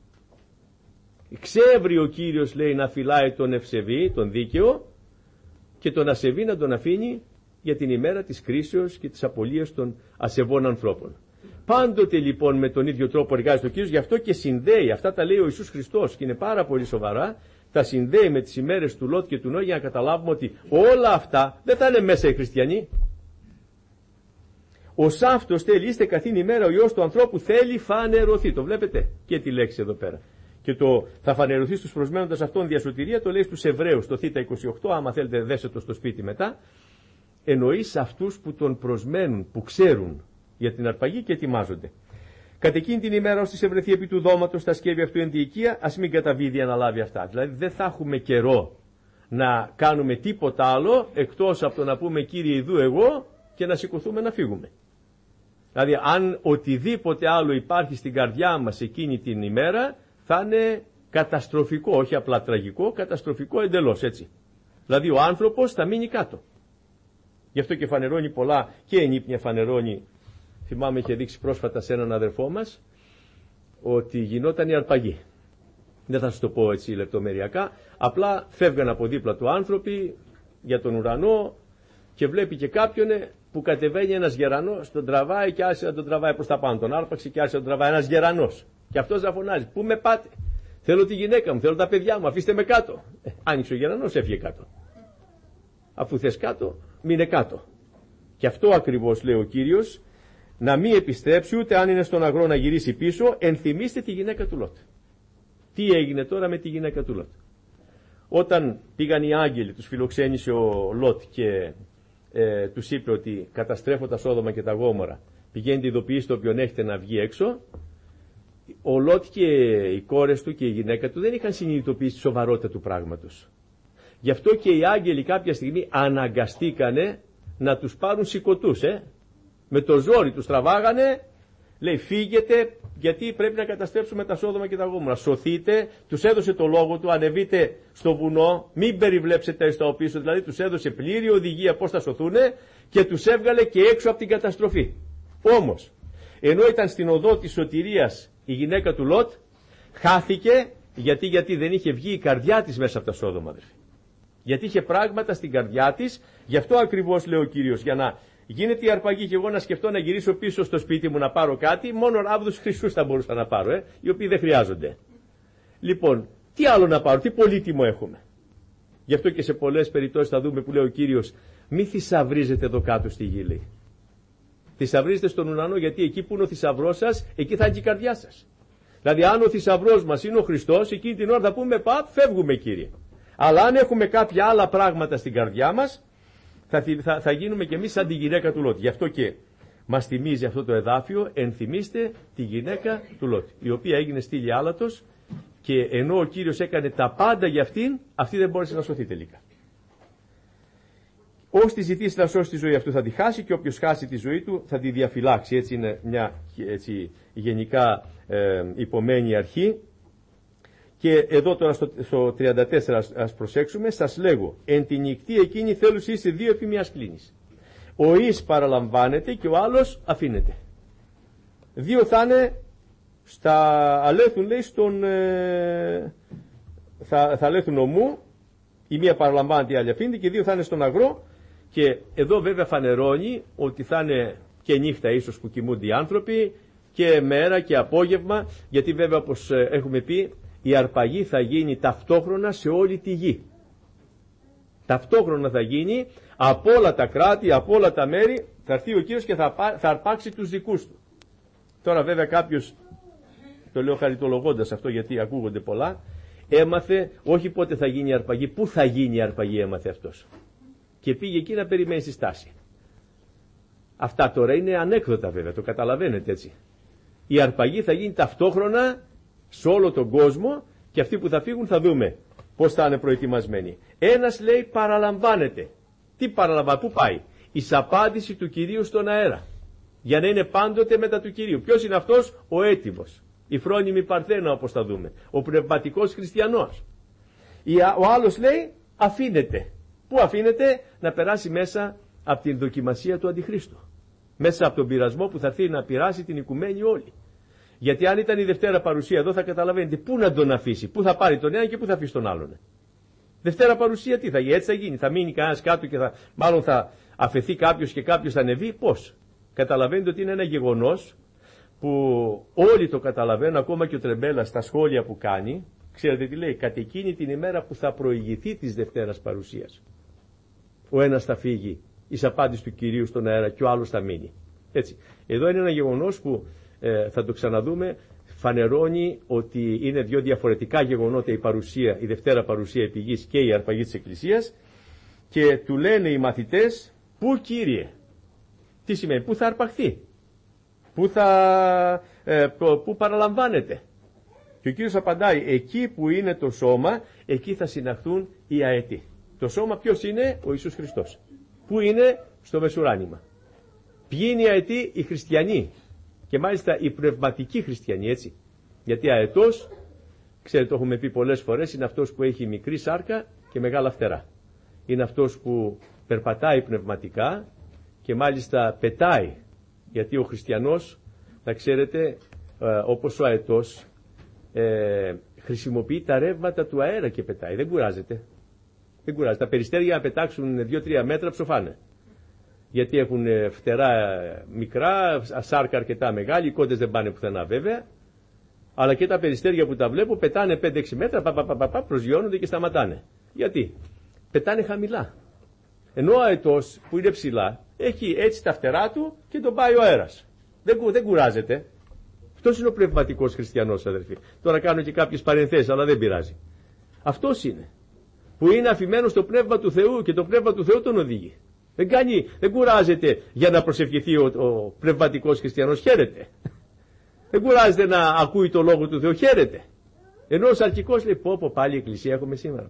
Speaker 1: Ξέβρει ο Κύριος, λέει, να φυλάει τον ευσεβή, τον δίκαιο, και τον ασεβή να τον αφήνει για την ημέρα της κρίσεως και της απολίας των ασεβών ανθρώπων. Πάντοτε λοιπόν με τον ίδιο τρόπο εργάζεται ο Κύριος, γι' αυτό και συνδέει, αυτά τα λέει ο Ιησούς Χριστός και είναι πάρα πολύ σοβαρά, τα συνδέει με τις ημέρες του Λώτ και του Νόη για να καταλάβουμε ότι όλα αυτά δεν θα είναι μέσα οι χριστιανοί. Ο Σαύτος θέλει, είστε καθήν ημέρα ο Υιός του ανθρώπου θέλει φανερωθεί. Το βλέπετε και τη λέξη εδώ πέρα. Και το θα φανερωθεί στους προσμένοντας αυτόν διασωτηρία το λέει στους Εβραίους, το Θήτα 28, άμα θέλετε δέστε το στο σπίτι μετά. Εννοεί σε αυτούς που τον προσμένουν, που ξέρουν για την αρπαγή και ετοιμάζονται. Κατ' εκείνη την ημέρα, ώστε ευρεθεί επί του δώματος τα σκεύη αυτού εν διοικία, ας μην καταβίδει αναλάβει αυτά. Δηλαδή δεν θα έχουμε καιρό να κάνουμε τίποτα άλλο εκτός από το να πούμε Κύριε ειδού εγώ και να σηκωθούμε να φύγουμε. Δηλαδή αν οτιδήποτε άλλο υπάρχει στην καρδιά μας εκείνη την ημέρα θα είναι καταστροφικό, όχι απλά τραγικό, καταστροφικό εντελώς, έτσι. Δηλαδή ο άνθρωπος θα μείνει κάτω. Γι' αυτό και φανερώνει πολλά, και ενύπνια φανερώνει. Θυμάμαι είχε δείξει πρόσφατα σε έναν αδερφό μας ότι γινόταν η αρπαγή. Δεν θα σας το πω έτσι λεπτομεριακά, απλά φεύγαν από δίπλα του άνθρωποι για τον ουρανό και βλέπει και κάποιον που κατεβαίνει ένας γερανός, τον τραβάει και άρχισε να τον τραβάει προς τα πάνω. Τον άρπαξε και άρχισε να τον τραβάει ένας γερανός. Και αυτός θα φωνάζει: πού με πάτε? Θέλω τη γυναίκα μου, θέλω τα παιδιά μου, αφήστε με κάτω. Άνοιξε ο γερανός, έφυγε κάτω. Αφού θες κάτω, μείνε κάτω. Και αυτό ακριβώς λέει ο Κύριος, να μην επιστρέψει ούτε αν είναι στον αγρό να γυρίσει πίσω. Ενθυμίστε τη γυναίκα του Λώτ. Τι έγινε τώρα με τη γυναίκα του Λώτ? Όταν πήγαν οι άγγελοι, τους φιλοξένησε ο Λώτ και τους είπε ότι καταστρέφω τα Σόδομα και τα Γόμορα, πηγαίνετε ειδοποιήστε όποιον έχετε να βγει έξω. Ο Λώτ και οι κόρες του και η γυναίκα του δεν είχαν συνειδητοποιήσει τη σοβαρότητα του πράγματος. Γι' αυτό και οι άγγελοι κάποια στιγμή αναγκαστήκανε να τους πάρουν σηκωτούς. Με το ζόρι τους τραβάγανε, λέει φύγετε γιατί πρέπει να καταστρέψουμε τα Σόδομα και τα Γόμορα. Σωθείτε, τους έδωσε το λόγο του, ανεβείτε στο βουνό, μην περιβλέψετε στα πίσω, δηλαδή τους έδωσε πλήρη οδηγία πώς θα σωθούνε και τους έβγαλε και έξω από την καταστροφή. Όμως, ενώ ήταν στην οδό της σωτηρίας η γυναίκα του Λώτ, χάθηκε γιατί δεν είχε βγει η καρδιά της μέσα από τα Σόδομα, αδερφοί. Γιατί είχε πράγματα στην καρδιά της, γι' αυτό ακριβώς λέει ο Κύριος, για να γίνεται η αρπαγή και εγώ να σκεφτώ να γυρίσω πίσω στο σπίτι μου να πάρω κάτι, μόνο ράβδους χρυσούς θα μπορούσα να πάρω, οι οποίοι δεν χρειάζονται. Λοιπόν, τι άλλο να πάρω, τι πολύτιμο έχουμε? Γι' αυτό και σε πολλές περιπτώσεις θα δούμε που λέει ο Κύριος, μη θησαυρίζετε εδώ κάτω στη γη, λέει. Θησαυρίζετε στον ουρανό, γιατί εκεί που είναι ο θησαυρός σας, εκεί θα είναι και η καρδιά σας. Δηλαδή, αν ο θησαυρός μας είναι ο Χριστός, εκείνη την ώρα θα πούμε, φεύγουμε Κύριε. Αλλά αν έχουμε κάποια άλλα πράγματα στην καρδιά μας, θα γίνουμε κι εμείς σαν τη γυναίκα του Λώτ. Γι' αυτό και μας θυμίζει αυτό το εδάφιο, ενθυμίστε τη γυναίκα του Λώτ, η οποία έγινε στήλη άλατος και ενώ ο Κύριος έκανε τα πάντα για αυτήν, αυτή δεν μπόρεσε να σωθεί τελικά. Όσοι τη ζητήσει να σώσει τη ζωή αυτού θα τη χάσει και όποιος χάσει τη ζωή του θα τη διαφυλάξει. Έτσι είναι μια γενικά υπομένη αρχή. Και εδώ τώρα στο 34 ας προσέξουμε, σας λέγω, εν τη νυχτή εκείνη θέλους είστε δύο επί μιας κλίνης. Ο εις παραλαμβάνεται και ο άλλος αφήνεται. Δύο θα είναι στα αλέθουν, λέει, θα αλέθουν ομού, η μία παραλαμβάνεται, η άλλη αφήνεται και δύο θα είναι στον αγρό. Και εδώ βέβαια φανερώνει ότι θα είναι και νύχτα ίσως που κοιμούνται οι άνθρωποι και μέρα και απόγευμα, γιατί βέβαια όπως έχουμε πει, η αρπαγή θα γίνει ταυτόχρονα σε όλη τη γη. Ταυτόχρονα θα γίνει από όλα τα κράτη, από όλα τα μέρη, θα έρθει ο Κύριος και θα αρπάξει τους δικούς του. Τώρα βέβαια κάποιος, το λέω χαριτολογώντας αυτό γιατί ακούγονται πολλά, έμαθε όχι πότε θα γίνει η αρπαγή, πού θα γίνει η αρπαγή έμαθε αυτός. και πήγε εκεί να περιμένει στη στάση. Αυτά τώρα είναι ανέκδοτα βέβαια, το καταλαβαίνετε έτσι. Η αρπαγή θα γίνει ταυτόχρονα σε όλο τον κόσμο και αυτοί που θα φύγουν θα δούμε πώς θα είναι προετοιμασμένοι. Ένας λέει παραλαμβάνεται. Τι παραλαμβάνει, πού πάει? Εις απάντηση του Κυρίου στον αέρα. Για να είναι πάντοτε μετά του Κυρίου. Ποιος είναι αυτός? Ο έτοιμος. Η φρόνιμη Παρθένα, όπως θα δούμε. Ο πνευματικός χριστιανός. Ο άλλος λέει αφήνεται. Πού αφήνεται? Να περάσει μέσα από την δοκιμασία του Αντιχρίστου. Μέσα από τον πειρασμό που θα έρθει να πειράσει την οικουμένη όλη. Γιατί αν ήταν η Δευτέρα Παρουσία εδώ θα καταλαβαίνετε πού να τον αφήσει. Πού θα πάρει τον έναν και πού θα αφήσει τον άλλον. Δευτέρα Παρουσία τι θα γίνει? Έτσι θα γίνει. Θα μείνει κανένας κάτω και μάλλον θα αφαιθεί κάποιος και κάποιος θα ανεβεί. Πώς? Καταλαβαίνετε ότι είναι ένα γεγονός που όλοι το καταλαβαίνουν, ακόμα και ο Τρεμπέλας στα σχόλια που κάνει. Ξέρετε τι λέει? Κατ' εκείνη την ημέρα που θα προηγηθεί της Δευτέρας Παρουσίας, ο ένας θα φύγει εις απάντηση του Κυρίου στον αέρα και ο άλλος θα μείνει. Έτσι. Εδώ είναι ένα γεγονός που θα το ξαναδούμε, φανερώνει ότι είναι δύο διαφορετικά γεγονότα η Δευτέρα Παρουσία επί γης και η αρπαγή της Εκκλησίας, και του λένε οι μαθητές, πού Κύριε? Τι σημαίνει? Πού θα αρπαχθεί? Πού παραλαμβάνεται? Και ο Κύριος απαντάει, εκεί που είναι το σώμα, εκεί θα συναχθούν οι αετοί. Το σώμα ποιος είναι? Ο Ιησούς Χριστός. Πού είναι? Στο μεσουράνημα. Ποιοι είναι οι αετοί? Οι χριστιανοί. Και μάλιστα οι πνευματικοί χριστιανοί, έτσι. Γιατί αετός, ξέρετε, το έχουμε πει πολλές φορές, είναι αυτός που έχει μικρή σάρκα και μεγάλα φτερά. Είναι αυτός που περπατάει πνευματικά και μάλιστα πετάει. Γιατί ο χριστιανός, να ξέρετε, όπως ο αετός, χρησιμοποιεί τα ρεύματα του αέρα και πετάει. Δεν κουράζεται. Δεν κουράζεται. Τα περιστέρια να πετάξουν 2-3 μέτρα ψοφάνε. Γιατί έχουν φτερά μικρά, σάρκα αρκετά μεγάλη, οι κόντες δεν πάνε πουθενά βέβαια. Αλλά και τα περιστέρια που τα βλέπω πετάνε 5-6 μέτρα, προσγειώνονται και σταματάνε. Γιατί? Πετάνε χαμηλά. Ενώ ο αετός που είναι ψηλά έχει έτσι τα φτερά του και τον πάει ο αέρας. Δεν κουράζεται. Αυτός είναι ο πνευματικός χριστιανός, αδερφοί. Τώρα κάνω και κάποιες παρενθέσεις, αλλά δεν πειράζει. Αυτός είναι. Που είναι αφημένος στο πνεύμα του Θεού και το πνεύμα του Θεού τον οδηγεί. Δεν κουράζεται για να προσευχηθεί ο πνευματικός χριστιανός, χαίρεται. Δεν κουράζεται να ακούει το λόγο του Θεού, χαίρεται. Ενώ ο σαρκικός λέει, πω πάλι η εκκλησία έχουμε σήμερα.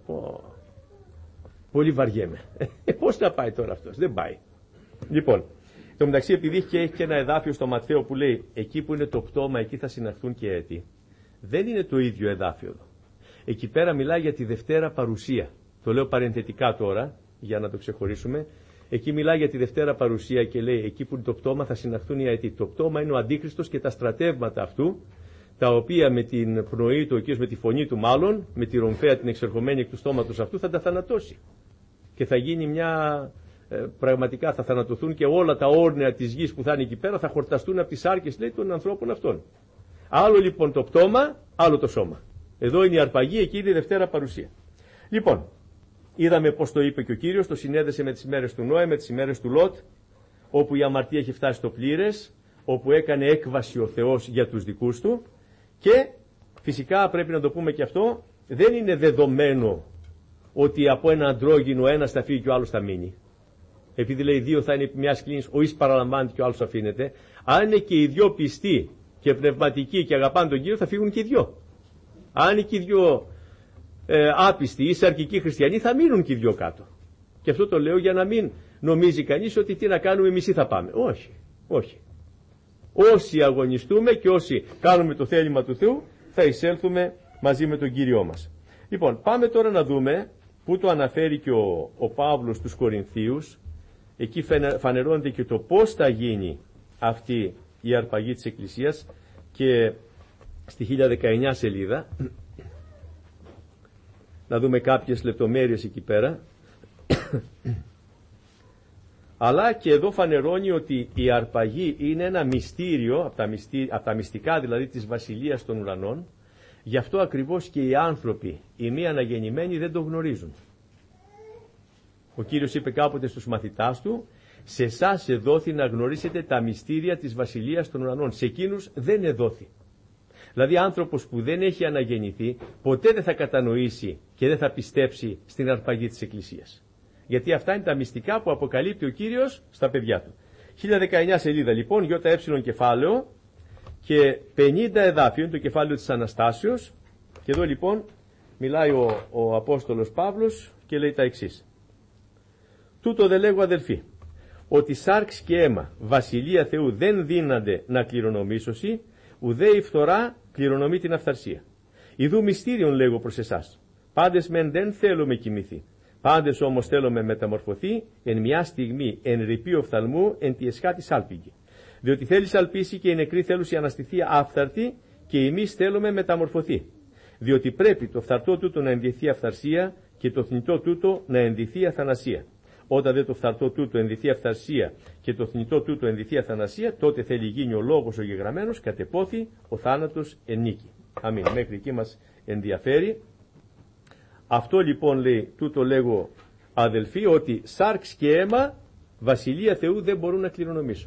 Speaker 1: Πολύ βαριέμαι. Πώς θα πάει τώρα αυτός? Δεν πάει. Λοιπόν, το μεταξύ επειδή έχει και ένα εδάφιο στο Ματθαίο που λέει, εκεί που είναι το πτώμα, εκεί θα συναχθούν και έτη. Δεν είναι το ίδιο εδάφιο εδώ. Εκεί πέρα μιλάει για τη Δευτέρα Παρουσία. Το λέω παρενθετικά τώρα, για να το ξεχωρίσουμε. Εκεί μιλάει για τη Δευτέρα Παρουσία και λέει, εκεί που είναι το πτώμα θα συναχθούν οι αετοί. Το πτώμα είναι ο Αντίχριστος και τα στρατεύματα αυτού, τα οποία με την πνοή του, ο με τη φωνή του μάλλον, με τη ρομφαία την εξερχομένη εκ του στόματος αυτού, θα τα θανατώσει. Και θα γίνει πραγματικά θα θανατωθούν και όλα τα όρνεα της γης που θα είναι εκεί πέρα, θα χορταστούν από τις σάρκες, λέει, των ανθρώπων αυτών. Άλλο λοιπόν το πτώμα, άλλο το σώμα. Εδώ είναι η αρπαγή, εκεί είναι η Δευτέρα Παρουσία. Λοιπόν, είδαμε πώς το είπε και ο Κύριος, το συνέδεσε με τις ημέρες του Νόε, με τις ημέρες του Λότ, όπου η αμαρτία έχει φτάσει στο πλήρες, όπου έκανε έκβαση ο Θεός για τους δικούς του, και φυσικά πρέπει να το πούμε και αυτό, δεν είναι δεδομένο ότι από ένα αντρόγυνο ένας θα φύγει και ο άλλος θα μείνει. Επειδή λέει δύο θα είναι επί μιας κλίνης, ο εις παραλαμβάνεται και ο άλλος αφήνεται. Αν είναι και οι δυο πιστοί και πνευματικοί και αγαπάνε τον Κύριο, θα φύγουν και οι δυο. Αν είναι και οι δυο άπιστοι ή σαρκικοί χριστιανοί, θα μείνουν και οι δυο κάτω. Και αυτό το λέω για να μην νομίζει κανείς ότι τι να κάνουμε εμείς ή θα πάμε. Όχι, όχι. Όσοι αγωνιστούμε και όσοι κάνουμε το θέλημα του Θεού, θα εισέλθουμε μαζί με τον Κύριό μας. Λοιπόν, πάμε τώρα να δούμε που το αναφέρει και ο Παύλος στους Κορινθίους. Εκεί φανερώνεται και το πώς θα γίνει αυτή η αρπαγή της Εκκλησίας, και στη 1019 σελίδα να δούμε κάποιες λεπτομέρειες εκεί πέρα. Αλλά και εδώ φανερώνει ότι η αρπαγή είναι ένα μυστήριο, από τα μυστικά δηλαδή της Βασιλείας των Ουρανών. Γι' αυτό ακριβώς και οι άνθρωποι, οι μη αναγεννημένοι, δεν το γνωρίζουν. Ο Κύριος είπε κάποτε στους μαθητάς του, σε εσάς εδόθη να γνωρίσετε τα μυστήρια της Βασιλείας των Ουρανών. Σε εκείνους δεν εδόθη. Δηλαδή άνθρωπος που δεν έχει αναγεννηθεί ποτέ δεν θα κατανοήσει και δεν θα πιστέψει στην αρπαγή της Εκκλησίας. Γιατί αυτά είναι τα μυστικά που αποκαλύπτει ο Κύριος στα παιδιά του. 1019 σελίδα λοιπόν, ΙΕ κεφάλαιο και 50 εδάφιο, είναι το κεφάλαιο της Αναστάσεως. Και εδώ λοιπόν μιλάει ο Απόστολος Παύλος και λέει τα εξής. Τούτο δε λέγω αδελφοί, ότι σάρξ και αίμα βασιλεία Θεού δεν δύνανται να κληρονομήσωσι, ουδέ η φθορά κληρονομεί την αυθαρσία. Ιδού μυστήριον λέγω προς εσάς. Πάντες μεν δεν θέλουμε κοιμηθεί. Πάντες όμως θέλουμε μεταμορφωθεί εν μια στιγμή εν ρηπείο οφθαλμού εν τη εσχάτη σάλπιγγι. Διότι θέλει σαλπίσει και οι νεκροί θέλουν η αναστηθεί άφθαρτη και εμείς θέλουμε μεταμορφωθεί. Διότι πρέπει το φθαρτό τούτο να ενδυθεί αυθαρσία και το θνητό τούτο να ενδυθεί αθανασία. Όταν δε το φθαρτό τούτο ενδυθεί αυθαρσία και το θνητό τούτο ενδυθεί αθανασία, τότε θέλει γίνει ο λόγος ο γεγραμμένος, κατεπόθη ο θάνατος εν νίκη. Αμήν. Μέχρι εκεί μας ενδιαφέρει. Αυτό λοιπόν λέει, τούτο λέγω αδελφοί, ότι σάρξ και αίμα βασιλεία Θεού δεν μπορούν να κληρονομήσουν.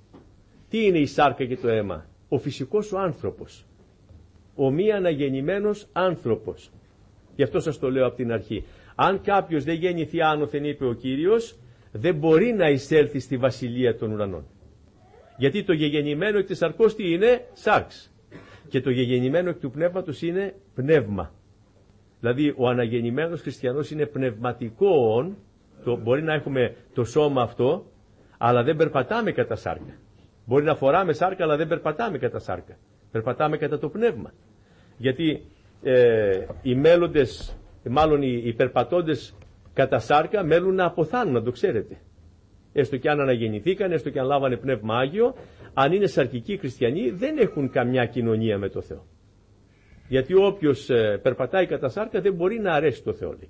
Speaker 1: Τι είναι η σάρκα και το αίμα? Ο φυσικός ο άνθρωπος. Ο μη αναγεννημένος άνθρωπος. Γι' αυτό σας το λέω από την αρχή. Αν κάποιος δεν γεννηθεί άνωθεν, είπε ο Κύριος, δεν μπορεί να εισέλθει στη βασιλεία των ουρανών. Γιατί το γεγεννημένο εκ της σαρκός τι είναι? Σάρξ. Και το γεγεννημένο εκ του πνεύματος είναι πνεύμα. Δηλαδή ο αναγεννημένος χριστιανός είναι πνευματικό, μπορεί να έχουμε το σώμα αυτό, αλλά δεν περπατάμε κατά σάρκα. Μπορεί να φοράμε σάρκα, αλλά δεν περπατάμε κατά σάρκα. Περπατάμε κατά το πνεύμα. Γιατί οι μέλλοντες, μάλλον οι περπατώντες κατά σάρκα μέλουν να αποθάνουν, να το ξέρετε. Έστω και αν αναγεννηθήκαν, έστω και αν λάβανε πνεύμα Άγιο, αν είναι σαρκικοί χριστιανοί δεν έχουν καμιά κοινωνία με το Θεό. Γιατί όποιος περπατάει κατά σάρκα δεν μπορεί να αρέσει το Θεό, λέει.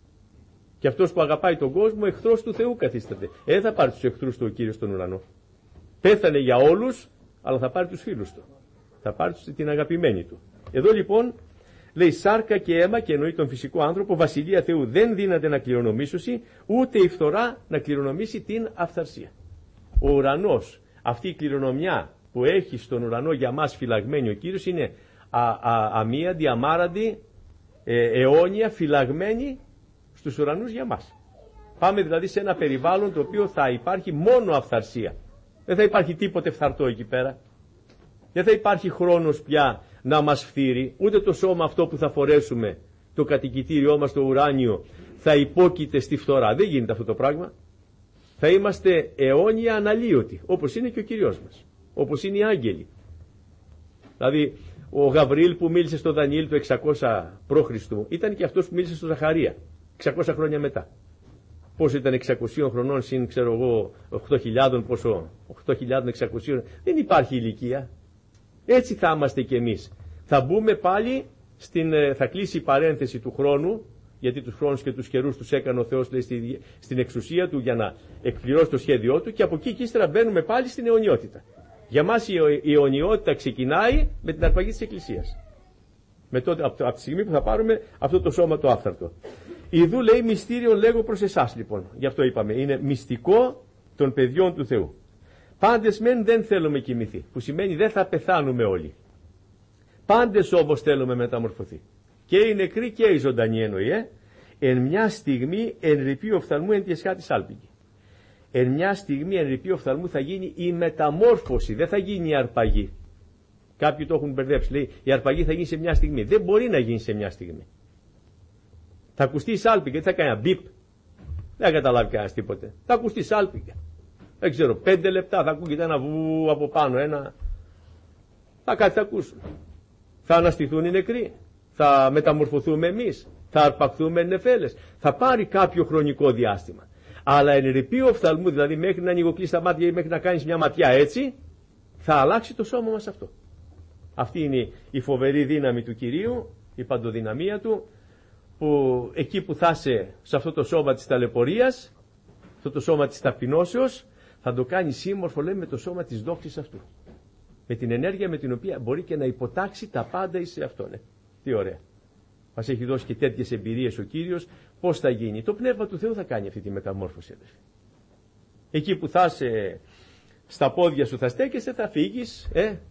Speaker 1: Και αυτός που αγαπάει τον κόσμο, εχθρός του Θεού καθίσταται. Θα πάρει τους εχθρούς του ο Κύριος στον ουρανό. Πέθανε για όλους, αλλά θα πάρει τους φίλους του. Θα πάρει την αγαπημένη του. Εδώ λοιπόν λέει σάρκα και αίμα, και εννοεί τον φυσικό άνθρωπο, βασιλεία Θεού δεν δύναται να κληρονομήσωση, ούτε η φθορά να κληρονομήσει την αυθαρσία. Ο ουρανός, αυτή η κληρονομιά που έχει στον ουρανό για μας φυλαγμένη ο Κύριος, είναι αμίαντη, αμάραντη, αιώνια, φυλαγμένη στους ουρανούς για μας. Πάμε δηλαδή σε ένα περιβάλλον το οποίο θα υπάρχει μόνο αυθαρσία. Δεν θα υπάρχει τίποτε φθαρτό εκεί πέρα. Δεν θα υπάρχει χρόνος πια να μας φθείρει, ούτε το σώμα αυτό που θα φορέσουμε, το κατοικητήριό μας το ουράνιο, θα υπόκειται στη φθορά. Δεν γίνεται αυτό το πράγμα. Θα είμαστε αιώνια αναλύωτοι, όπως είναι και ο Κυριός μας, όπως είναι οι άγγελοι. Δηλαδή ο Γαβριήλ που μίλησε στο Δανιήλ το 600 π.Χ. ήταν και αυτός που μίλησε στο Ζαχαρία 600 χρόνια μετά. Πόσο ήταν 600 χρονών συν, ξέρω εγώ, 8.000 πόσο, 8.600, δεν υπάρχει ηλικία. Έτσι θα είμαστε κι εμείς. Θα μπούμε πάλι, θα κλείσει η παρένθεση του χρόνου, γιατί τους χρόνους και τους καιρούς τους έκανε ο Θεός, λέει, στην εξουσία του για να εκπληρώσει το σχέδιό του, και από εκεί και ύστερα μπαίνουμε πάλι στην αιωνιότητα. Για μας η αιωνιότητα ξεκινάει με την αρπαγή της Εκκλησίας. Από τη στιγμή που θα πάρουμε αυτό το σώμα το άφθαρτο. Ιδού λέει μυστήριο λέγω προς εσάς λοιπόν. Γι' αυτό είπαμε, είναι μυστικό των παιδιών του Θεού. Πάντες μεν δεν θέλουμε κοιμηθεί, που σημαίνει δεν θα πεθάνουμε όλοι. Πάντες όμως θέλουμε μεταμορφωθεί. Και οι νεκροί και οι ζωντανοί εννοεί, εν μια στιγμή εν ρηπείο οφθαλμού εν τη εσχάτη σάλπιγγι. Εν μια στιγμή εν ρηπείο οφθαλμού θα γίνει η μεταμόρφωση, δεν θα γίνει η αρπαγή. Κάποιοι το έχουν μπερδέψει, λέει η αρπαγή θα γίνει σε μια στιγμή. Δεν μπορεί να γίνει σε μια στιγμή. Θα ακουστεί η σάλπιγγα, τι θα κάνει, ένα μπιπ. Δεν θα καταλάβει κανένας τίποτε. Θα ακουστεί η σάλπιγγα. Δεν ξέρω, 5 λεπτά θα ακούγεται ένα βου από πάνω, κάτι θα ακούσουν. Θα αναστηθούν οι νεκροί. Θα μεταμορφωθούμε εμείς. Θα αρπαχθούμε νεφέλες. Θα πάρει κάποιο χρονικό διάστημα. Αλλά εν ρηπείο οφθαλμού, δηλαδή μέχρι να ανοιγοκλείσει τα μάτια ή μέχρι να κάνεις μια ματιά έτσι, θα αλλάξει το σώμα μας αυτό. Αυτή είναι η φοβερή δύναμη του Κυρίου, η παντοδυναμία του, που εκεί που θα είσαι σε αυτό το σώμα της ταλαιπωρίας, αυτό το σώμα της ταπεινώσεως, θα το κάνει σύμμορφο, λέμε, με το σώμα της δόξης αυτού. Με την ενέργεια με την οποία μπορεί και να υποτάξει τα πάντα εις σε αυτόν. Τι ωραία. Μας έχει δώσει και τέτοιες εμπειρίες ο Κύριος. Πώς θα γίνει? Το Πνεύμα του Θεού θα κάνει αυτή τη μεταμόρφωση. Εκεί που θα είσαι στα πόδια σου θα στέκεσαι, θα φύγεις.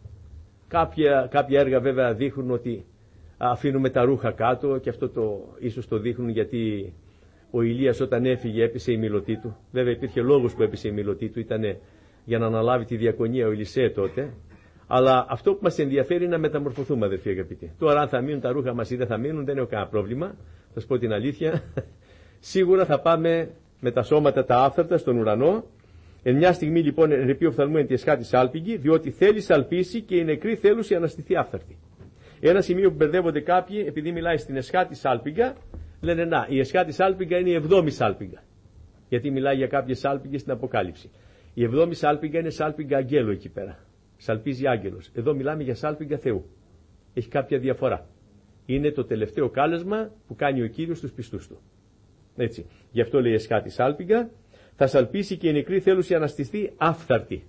Speaker 1: Κάποια έργα βέβαια δείχνουν ότι αφήνουμε τα ρούχα κάτω, και αυτό ίσως το δείχνουν γιατί ο Ηλίας όταν έφυγε έπεσε η μηλωτή του. Βέβαια υπήρχε λόγος που έπεσε η μηλωτή του, ήταν για να αναλάβει τη διακονία ο Ηλισέ τότε. Αλλά αυτό που μας ενδιαφέρει είναι να μεταμορφωθούμε, αδερφοί αγαπητοί. Τώρα αν θα μείνουν τα ρούχα μας ή δεν θα μείνουν δεν έχω κανένα πρόβλημα. Θα σας πω την αλήθεια. Σίγουρα θα πάμε με τα σώματα τα άφθαρτα στον ουρανό. Εν μια στιγμή λοιπόν ρεπεί οφθαλμού εν τη εσχάτη σάλπιγγι, διότι θέλει σαλπίσει και οι νεκροί θέλουσι αναστηθεί άφθαρτη. Ένα σημείο που μπερδεύονται κάποιοι, επειδή μιλάει στην εσχάτη σάλπιγγα, λένε να, η εσχάτη σάλπιγγα είναι η εβδόμη σάλπιγγα. Γιατί μιλάει για κάποιες σάλπιγγες στην Αποκάλυψη. Η εβδόμη σάλπιγγα είναι σάλπιγγα αγγέλου εκεί πέρα. Σαλπίζει άγγελος. Εδώ μιλάμε για σάλπιγγα Θεού. Έχει κάποια διαφορά. Είναι το τελευταίο κάλεσμα που κάνει ο Κύριος στους πιστούς του. Έτσι. Γι' αυτό λέει εσχάτη σάλπιγγα. Θα σαλπίσει και οι νεκροί θέλουσι αναστηθεί άφθαρτη.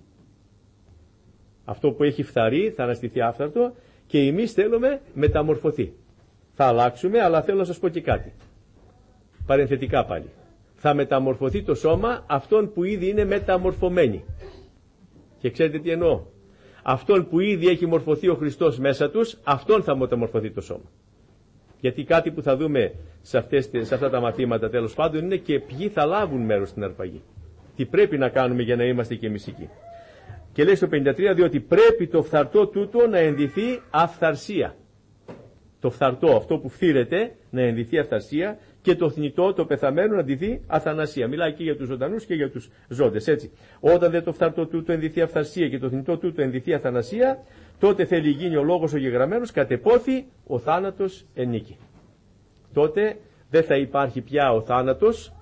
Speaker 1: Αυτό που έχει φθαρεί θα αναστηθεί άφθαρτο και εμείς θέλουμε μεταμορφωθεί. Θα αλλάξουμε, αλλά θέλω να σας πω και κάτι. Παρενθετικά πάλι. Θα μεταμορφωθεί το σώμα αυτόν που ήδη είναι μεταμορφωμένοι. Και ξέρετε τι εννοώ. Αυτόν που ήδη έχει μορφωθεί ο Χριστός μέσα τους, αυτόν θα μεταμορφωθεί το σώμα. Γιατί κάτι που θα δούμε σε αυτά τα μαθήματα τέλος πάντων είναι και ποιοι θα λάβουν μέρος στην αρπαγή. Τι πρέπει να κάνουμε για να είμαστε και εμείς εκεί. Και λέει στο 53, διότι πρέπει το φθαρτό τούτο να ενδυθεί αυθαρσία. Το φθαρτό, αυτό που φθήρεται, να ενδυθεί αυθαρσία και το θνητό, το πεθαμένο, να ενδυθεί αθανασία. Μιλάει και για τους ζωντανούς και για τους ζώντες, έτσι. Όταν δεν το φθαρτό τούτο ενδυθεί αυθαρσία και το θνητό τούτο ενδυθεί αθανασία, τότε θέλει γίνει ο λόγος ο γεγραμμένος, κατεπόθη ο θάνατος ενίκη. Τότε δεν θα υπάρχει πια ο θάνατος,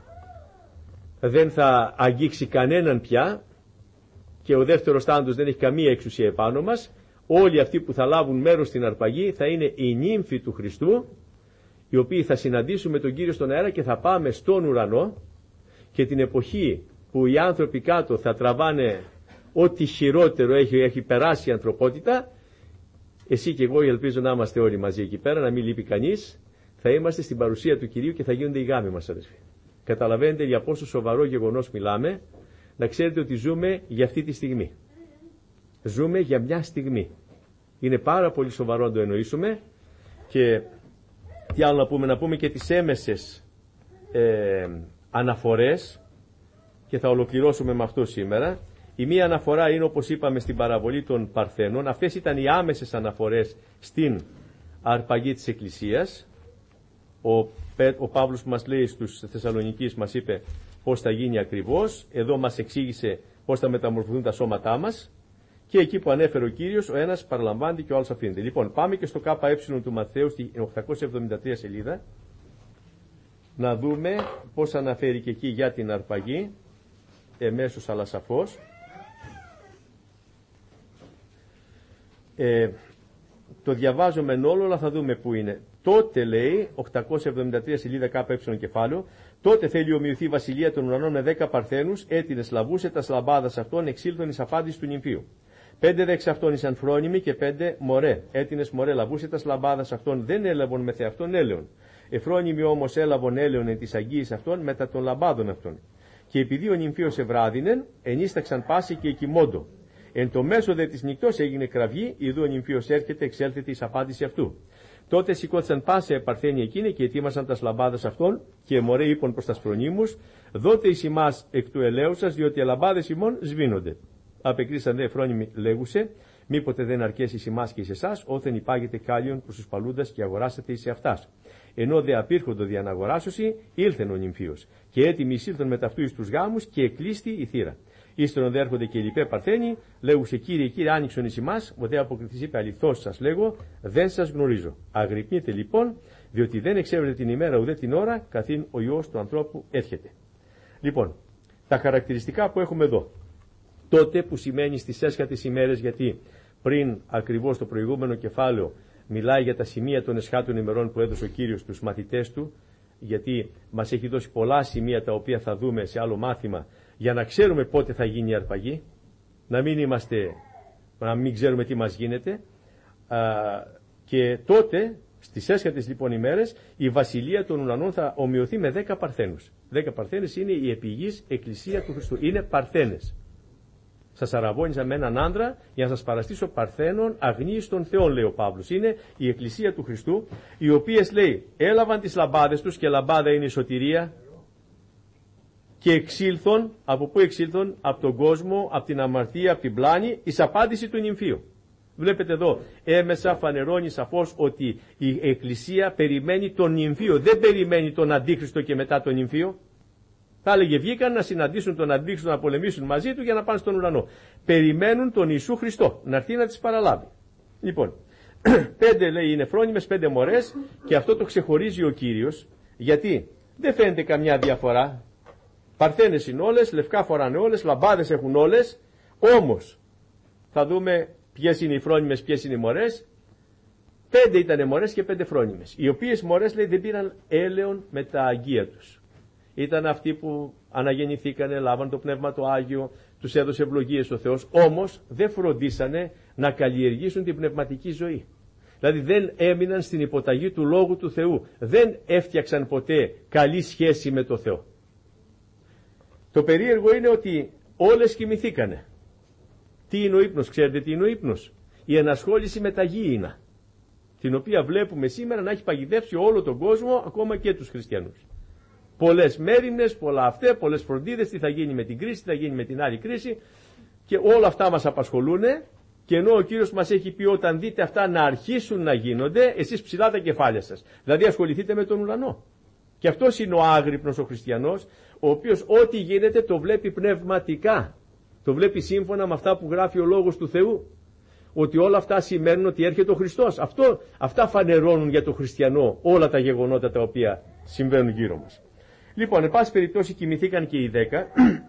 Speaker 1: δεν θα αγγίξει κανέναν πια και ο δεύτερος θάνατος δεν έχει καμία εξουσία επάνω μας. Όλοι αυτοί που θα λάβουν μέρος στην αρπαγή θα είναι οι νύμφοι του Χριστού, οι οποίοι θα συναντήσουμε τον Κύριο στον αέρα και θα πάμε στον ουρανό, και την εποχή που οι άνθρωποι κάτω θα τραβάνε ό,τι χειρότερο έχει περάσει η ανθρωπότητα, εσύ και εγώ ελπίζω να είμαστε όλοι μαζί εκεί πέρα, να μην λείπει κανείς, θα είμαστε στην παρουσία του Κυρίου και θα γίνονται οι γάμοι μας, αδελφοί. Καταλαβαίνετε για πόσο σοβαρό γεγονός μιλάμε, να ξέρετε ότι ζούμε για αυτή τη στιγμή. Ζούμε για μια στιγμή. Είναι πάρα πολύ σοβαρό να το εννοήσουμε. Και τι άλλο να πούμε και τις έμεσες αναφορές, και θα ολοκληρώσουμε με αυτό σήμερα. Η μία αναφορά είναι, όπως είπαμε, στην παραβολή των Παρθένων. Αυτές ήταν οι άμεσες αναφορές στην αρπαγή της Εκκλησίας. Ο Παύλος που μας λέει στους Θεσσαλονικείς μας είπε πώς θα γίνει ακριβώς. Εδώ μας εξήγησε πώς θα μεταμορφωθούν τα σώματά μας. Και εκεί που ανέφερε ο Κύριος, ο ένας παραλαμβάνεται και ο άλλος αφήνεται. Λοιπόν, πάμε και στο ΚΕ του Ματθαίου, στη 873 σελίδα, να δούμε πώς αναφέρει και εκεί για την αρπαγή, εμέσως αλλά σαφώς. Το διαβάζουμε εν όλο, αλλά θα δούμε πού είναι. Τότε λέει, 873 σελίδα ΚΕ κεφάλαιο, τότε θέλει ομοιωθεί η βασιλεία των ουρανών με 10 παρθένους, έτεινες λαβούσε τα λαμπάδας αυτών, εξήλθον εις απάντηση του νυμφίου. 5 δε εξ αυτών ήσαν φρόνιμοι και 5 μωρέ. Έτεινες μωρέ λαβούσε τα λαμπάδας αυτών, δεν έλαβον με θεαυτόν έλεον. Εφρόνιμοι όμως έλαβον έλεον εν της αγγείας αυτών μετά των λαμπάδων αυτών. Και επειδή ο νυμφίος ευράδινεν, ενίσταξαν πάση και εκοιμώντο. Εν το μέσο δε της νυχτός έγινε κραυγή, ειδού ο νυμφίος έρχεται, εξέλθεται εις απάντηση αυτού. Τότε σηκώθησαν πάσε παρθένοι εκείνοι και ετοίμασαν τα λαμπάδας αυτών, και μωρέ είπαν προς τα φρονίμους, δότε εις ημάς εκ του ελαίου σας, διότι οι λαμπάδες ημών σβήνονται. Απεκρίσαν δε φρόνιμοι λέγουσε, μήποτε δεν αρκέσει εις ημάς και εις εσάς, όθεν υπάγεται κάλιον προς τους παλούντας και αγοράσετε εις αυτάς. Ενώ δε απήρχοντο δια να αγοράσωση, ήλθεν ο νυμφίος. Και έτοιμοι εισήλθον με ταυτού εις τους γάμους και εκλείστη η θύρα. Ύστερον δε έρχονται και οι λοιπέ παρθένοι, λέγουσε κύριε, άνοιξον εις ημάς, ο δε αποκριθής είπε αληθώς σας λέγω, δεν σας γνωρίζω. Αγρυπνείτε λοιπόν, διότι δεν εξέβρετε την ημέρα ουδέ την ώρα, καθήν ο Υιός του ανθρώπου έρχεται. Λοιπόν, τα χαρακτηριστικά που έχουμε εδώ. Τότε που σημαίνει στις έσχατες ημέρες, γιατί πριν ακριβώς το προηγούμενο κεφάλαιο μιλάει για τα σημεία των εσχάτων ημερών που έδωσε ο Κύριος στους μαθητές του, γιατί μας έχει δώσει πολλά σημεία τα οποία θα δούμε σε άλλο μάθημα, για να ξέρουμε πότε θα γίνει η αρπαγή, να μην ξέρουμε τι μας γίνεται, και τότε στις έσχατες λοιπόν ημέρες η βασιλεία των ουρανών θα ομοιωθεί με 10 παρθένους. 10 παρθένες είναι η επιγής εκκλησία του Χριστού, είναι παρθένες. Σας αραβώνησα με έναν άντρα για να σας παραστήσω παρθένων αγνίης των Θεών, λέει ο Παύλος. Είναι η εκκλησία του Χριστού, οι οποίες λέει έλαβαν τις λαμπάδες τους, και λαμπάδα είναι η σωτηρία, και εξήλθον, από πού εξήλθον? Από τον κόσμο, από την αμαρτία, από την πλάνη, εις απάντηση του νυμφίου. Βλέπετε εδώ, έμεσα φανερώνει σαφώς ότι η Εκκλησία περιμένει τον νυμφίο, δεν περιμένει τον Αντίχριστο και μετά τον νυμφίο. Θα έλεγε βγήκαν να συναντήσουν τον Αντίχριστο, να πολεμήσουν μαζί του για να πάνε στον ουρανό. Περιμένουν τον Ιησού Χριστό, να έρθει να τις παραλάβει. Λοιπόν, 5 λέει είναι φρόνιμες, 5 μωρές, και αυτό το ξεχωρίζει ο Κύριος, γιατί δεν φαίνεται καμιά διαφορά. Παρθένες είναι όλες, λευκά φοράνε όλες, λαμπάδες έχουν όλες, όμως θα δούμε ποιες είναι οι φρόνιμες, ποιες είναι οι μωρές. 5 ήταν μωρές και 5 φρόνιμες, οι οποίες μωρές λέει δεν πήραν έλεον με τα αγγεία τους. Ήταν αυτοί που αναγεννηθήκανε, λάβαν το Πνεύμα το Άγιο, τους έδωσε ευλογίες ο Θεός, όμως δεν φροντίσανε να καλλιεργήσουν την πνευματική ζωή. Δηλαδή δεν έμειναν στην υποταγή του Λόγου του Θεού, δεν έφτιαξαν ποτέ καλή σχέση με το Θεό. Το περίεργο είναι ότι όλες κοιμηθήκανε. Τι είναι ο ύπνος? Ξέρετε τι είναι ο ύπνος? Η ενασχόληση με τα γήινα, την οποία βλέπουμε σήμερα να έχει παγιδεύσει όλο τον κόσμο, ακόμα και τους χριστιανούς. Πολλές μέριμνες, πολλά αυτές, πολλές φροντίδες, τι θα γίνει με την κρίση, τι θα γίνει με την άλλη κρίση, και όλα αυτά μας απασχολούν. Και ενώ ο Κύριος μας έχει πει όταν δείτε αυτά να αρχίσουν να γίνονται, εσείς ψηλά τα κεφάλια σας. Δηλαδή ασχοληθείτε με τον ουρανό. Και αυτός είναι ο άγρυπνος ο χριστιανός, ο οποίος ό,τι γίνεται το βλέπει πνευματικά. Το βλέπει σύμφωνα με αυτά που γράφει ο Λόγος του Θεού. Ότι όλα αυτά σημαίνουν ότι έρχεται ο Χριστός. Αυτά φανερώνουν για τον χριστιανό όλα τα γεγονότα τα οποία συμβαίνουν γύρω μας. Λοιπόν, εν πάση περιπτώσει κοιμηθήκαν και οι 10,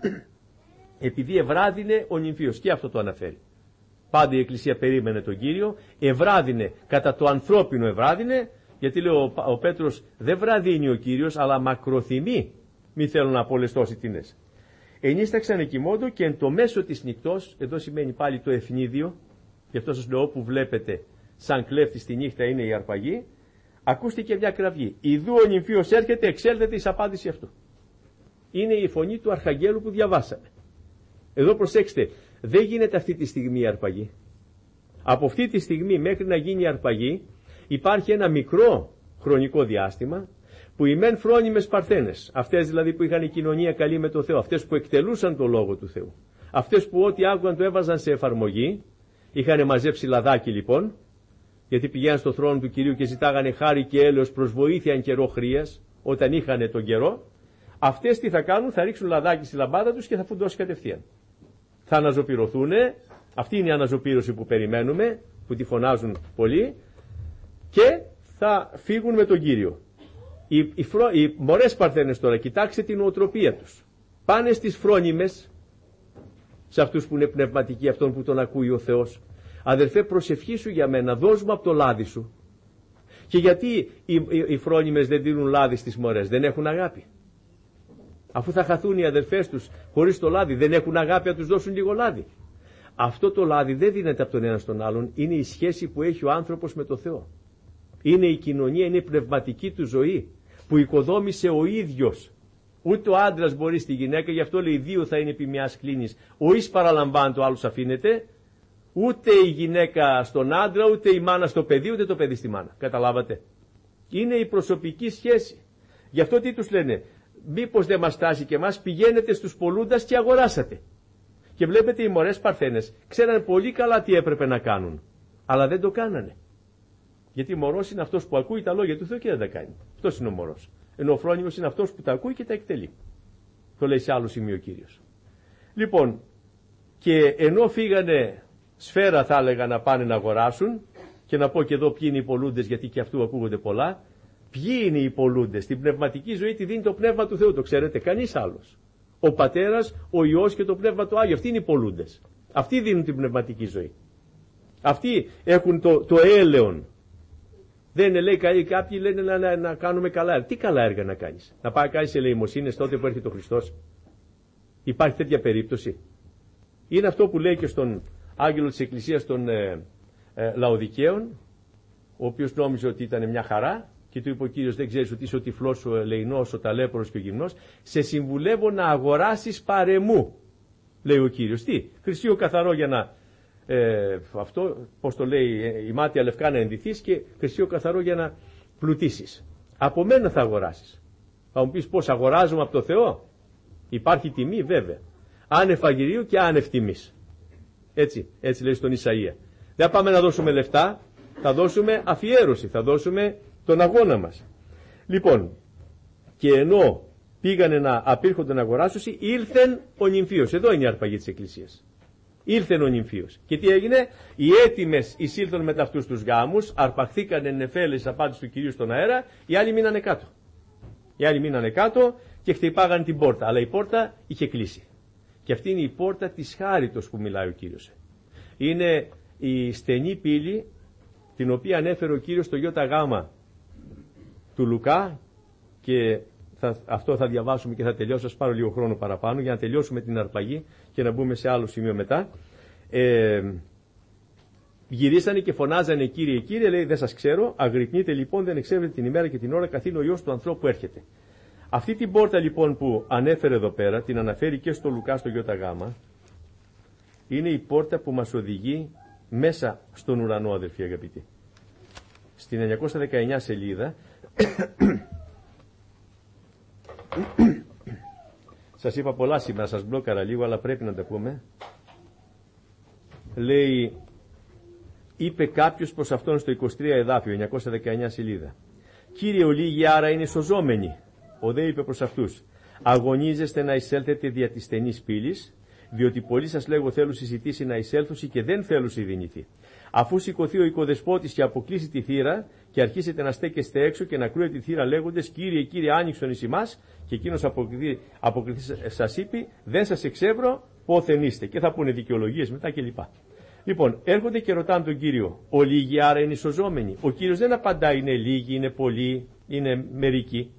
Speaker 1: επειδή ευράδινε ο νυμφίος. Και αυτό το αναφέρει. Πάντα η Εκκλησία περίμενε τον Κύριο, ευράδινε, κατά το ανθρώπινο ευράδινε, γιατί λέει ο Πέτρος δεν βραδύνει ο Κύριος, αλλά μακροθυμεί, μη θέλω να απολεστώσει τίνες. Ενίσταξαν εκοιμώντο και εν το μέσο της νυχτός, εδώ σημαίνει πάλι το ευνίδιο, γι' αυτό σας λέω όπου βλέπετε σαν κλέφτη στη νύχτα είναι η αρπαγή, ακούστηκε μια κραυγή. Ιδού ο νυμφίος έρχεται, εξέλθεται εις απάντηση αυτού. Είναι η φωνή του Αρχαγγέλου που διαβάσαμε. Εδώ προσέξτε, δεν γίνεται αυτή τη στιγμή η αρπαγή. Από αυτή τη στιγμή μέχρι να γίνει η αρπαγή υπάρχει ένα μικρό χρονικό διάστημα που οι μεν φρόνιμες παρθένες, αυτές δηλαδή που είχαν κοινωνία καλή με το Θεό, αυτές που εκτελούσαν το Λόγο του Θεού, αυτές που ό,τι άκουγαν το έβαζαν σε εφαρμογή, είχαν μαζέψει λαδάκι λοιπόν, γιατί πηγαίναν στο θρόνο του Κυρίου και ζητάγανε χάρη και έλεος προς βοήθεια εν καιρό χρείας, όταν είχαν τον καιρό, αυτές τι θα κάνουν? Θα ρίξουν λαδάκι στη λαμπάδα τους και θα φουντώσει κατευθείαν. Θα αναζωπυρωθούν, αυτή είναι η αναζωπύρωση που περιμένουμε, που τη φωνάζουν πολλοί, και θα φύγουν με τον Κύριο. Οι μωρές παρθένες τώρα, κοιτάξτε την νοοτροπία τους. Πάνε στις φρόνιμες, σε αυτούς που είναι πνευματικοί, αυτόν που τον ακούει ο Θεός. Αδερφέ, προσευχήσου για μένα, δώσ' μου από το λάδι σου. Και γιατί οι φρόνιμες δεν δίνουν λάδι στις μωρές? Δεν έχουν αγάπη. Αφού θα χαθούν οι αδερφές τους χωρίς το λάδι, δεν έχουν αγάπη να τους δώσουν λίγο λάδι? Αυτό το λάδι δεν δίνεται από τον ένα στον άλλον, είναι η σχέση που έχει ο άνθρωπος με το Θεό. Είναι η κοινωνία, είναι η πνευματική του ζωή που οικοδόμησε ο ίδιος. Ούτε ο άντρας μπορεί στη γυναίκα, γι' αυτό λέει δύο θα είναι επί μιας κλίνης. Ο εις παραλαμβάνει, το άλλος αφήνεται. Ούτε η γυναίκα στον άντρα, ούτε η μάνα στο παιδί, ούτε το παιδί στη μάνα. Καταλάβατε? Είναι η προσωπική σχέση. Γι' αυτό τι τους λένε? Μήπως δεν μας τάσει και εμάς? Πηγαίνετε στους πολλούντας και αγοράσατε. Και βλέπετε οι μωρές παρθένες ξέρανε πολύ καλά τι έπρεπε να κάνουν, αλλά δεν το κάνανε. Γιατί μωρός είναι αυτός που ακούει τα λόγια του Θεού και δεν τα κάνει. Αυτός είναι ο μωρός. Ενώ ο φρόνιμος είναι αυτός που τα ακούει και τα εκτελεί. Το λέει σε άλλο σημείο ο Κύριος. Λοιπόν, και ενώ φύγανε σφαίρα θα έλεγα να πάνε να αγοράσουν, και να πω και εδώ ποιοι είναι οι πολλούντες, γιατί και αυτού ακούγονται πολλά. Ποιοι είναι οι πολλούντες? Την πνευματική ζωή τη δίνει το Πνεύμα του Θεού, το ξέρετε, κανείς άλλος. Ο Πατέρας, ο Υιός και το Πνεύμα του Άγιο. Αυτοί είναι οι πολλούντες. Αυτοί δίνουν την πνευματική ζωή. Αυτοί έχουν το έλεον. Δεν είναι, λέει, κάποιοι λένε να κάνουμε καλά έργα. Τι καλά έργα να κάνεις? Να πάει να κάνεις ελεημοσύνες τότε που έρχεται ο Χριστός? Υπάρχει τέτοια περίπτωση? Είναι αυτό που λέει και στον άγγελο της Εκκλησίας των Λαοδικαίων, ο οποίος νόμιζε ότι ήταν μια χαρά, και του είπε ο Κύριος: δεν ξέρεις ότι είσαι ο τυφλός, ο ελεηνός, ο ταλέπορος και ο γυμνός? Σε συμβουλεύω να αγοράσεις παρεμού, λέει ο Κύριος. Τι? Χρυσίο καθαρό για να αυτό, πώς το λέει, η μάτια λευκά να ενδυθείς, και χρυσίο καθαρό για να πλουτίσεις. Από μένα θα αγοράσεις. Θα μου πεις πώς αγοράζουμε από το Θεό? Υπάρχει τιμή βέβαια. Άνευ αγηρίου και άνευ τιμής. Έτσι λέει στον Ισαΐα. Δεν πάμε να δώσουμε λεφτά, θα δώσουμε αφιέρωση, θα δώσουμε τον αγώνα μας. Λοιπόν, και ενώ πήγανε να απήρχονται να αγοράσουν, ήλθεν ο νυμφίος. Εδώ είναι η αρπαγή της Εκκλησίας. Ήλθεν ο νυμφίος. Και τι έγινε? Οι έτοιμες εισήλθον με αυτούς τους γάμους, αρπαχθήκανε νεφέλες απάντης του Κυρίου στον αέρα, οι άλλοι μείνανε κάτω. Οι άλλοι μείνανε κάτω και χτυπάγανε την πόρτα. Αλλά η πόρτα είχε κλείσει. Και αυτή είναι η πόρτα της χάριτος που μιλάει ο Κύριος. Είναι η στενή πύλη την οποία ανέφερε ο Κύριος στο ΙΓ του Λουκά, και αυτό θα διαβάσουμε και θα τελειώσω, σας πάρω λίγο χρόνο παραπάνω για να τελειώσουμε την αρπαγή και να μπούμε σε άλλο σημείο μετά. Γυρίσανε και φωνάζανε Κύριε, Κύριε, λέει δεν σας ξέρω, αγρυπνείτε λοιπόν, δεν εξέβρετε την ημέρα και την ώρα καθήλ ο Υιός του ανθρώπου έρχεται. Αυτή την πόρτα λοιπόν που ανέφερε εδώ πέρα, την αναφέρει και στο Λουκά στο ΙΓ, είναι η πόρτα που μας οδηγεί μέσα στον ουρανό, αδελφοί αγαπητοί. Στην 919 σελίδα σας είπα πολλά σήμερα, σας μπλόκαρα λίγο, αλλά πρέπει να τα πούμε. Λέει, είπε κάποιος προς αυτόν στο 23 εδάφιο, 919 σελίδα, Κύριε, ολίγοι άρα είναι σωζόμενοι. Ο δε είπε προς αυτούς, αγωνίζεστε να εισέλθετε δια της στενής πύλης, διότι πολλοί σας λέγω θέλουν συζητήσει να εισέλθουσι και δεν θέλουν συνδυνηθεί. Αφού σηκωθεί ο οικοδεσπότης και αποκλείσει τη θύρα και αρχίσετε να στέκεστε έξω και να κρούετε τη θύρα λέγοντες Κύριε, Κύριε, άνοιξον εις ημάς, και εκείνος αποκριθεί σας είπε δεν σας εξεύρω πόθεν είστε, και θα πούνε δικαιολογίες μετά κλπ. Λοιπόν, έρχονται και ρωτάνε τον Κύριο, ο λίγοι άρα είναι σωζόμενοι? Ο Κύριος δεν απαντά είναι λίγοι, είναι πολλοί, είναι μερικοί.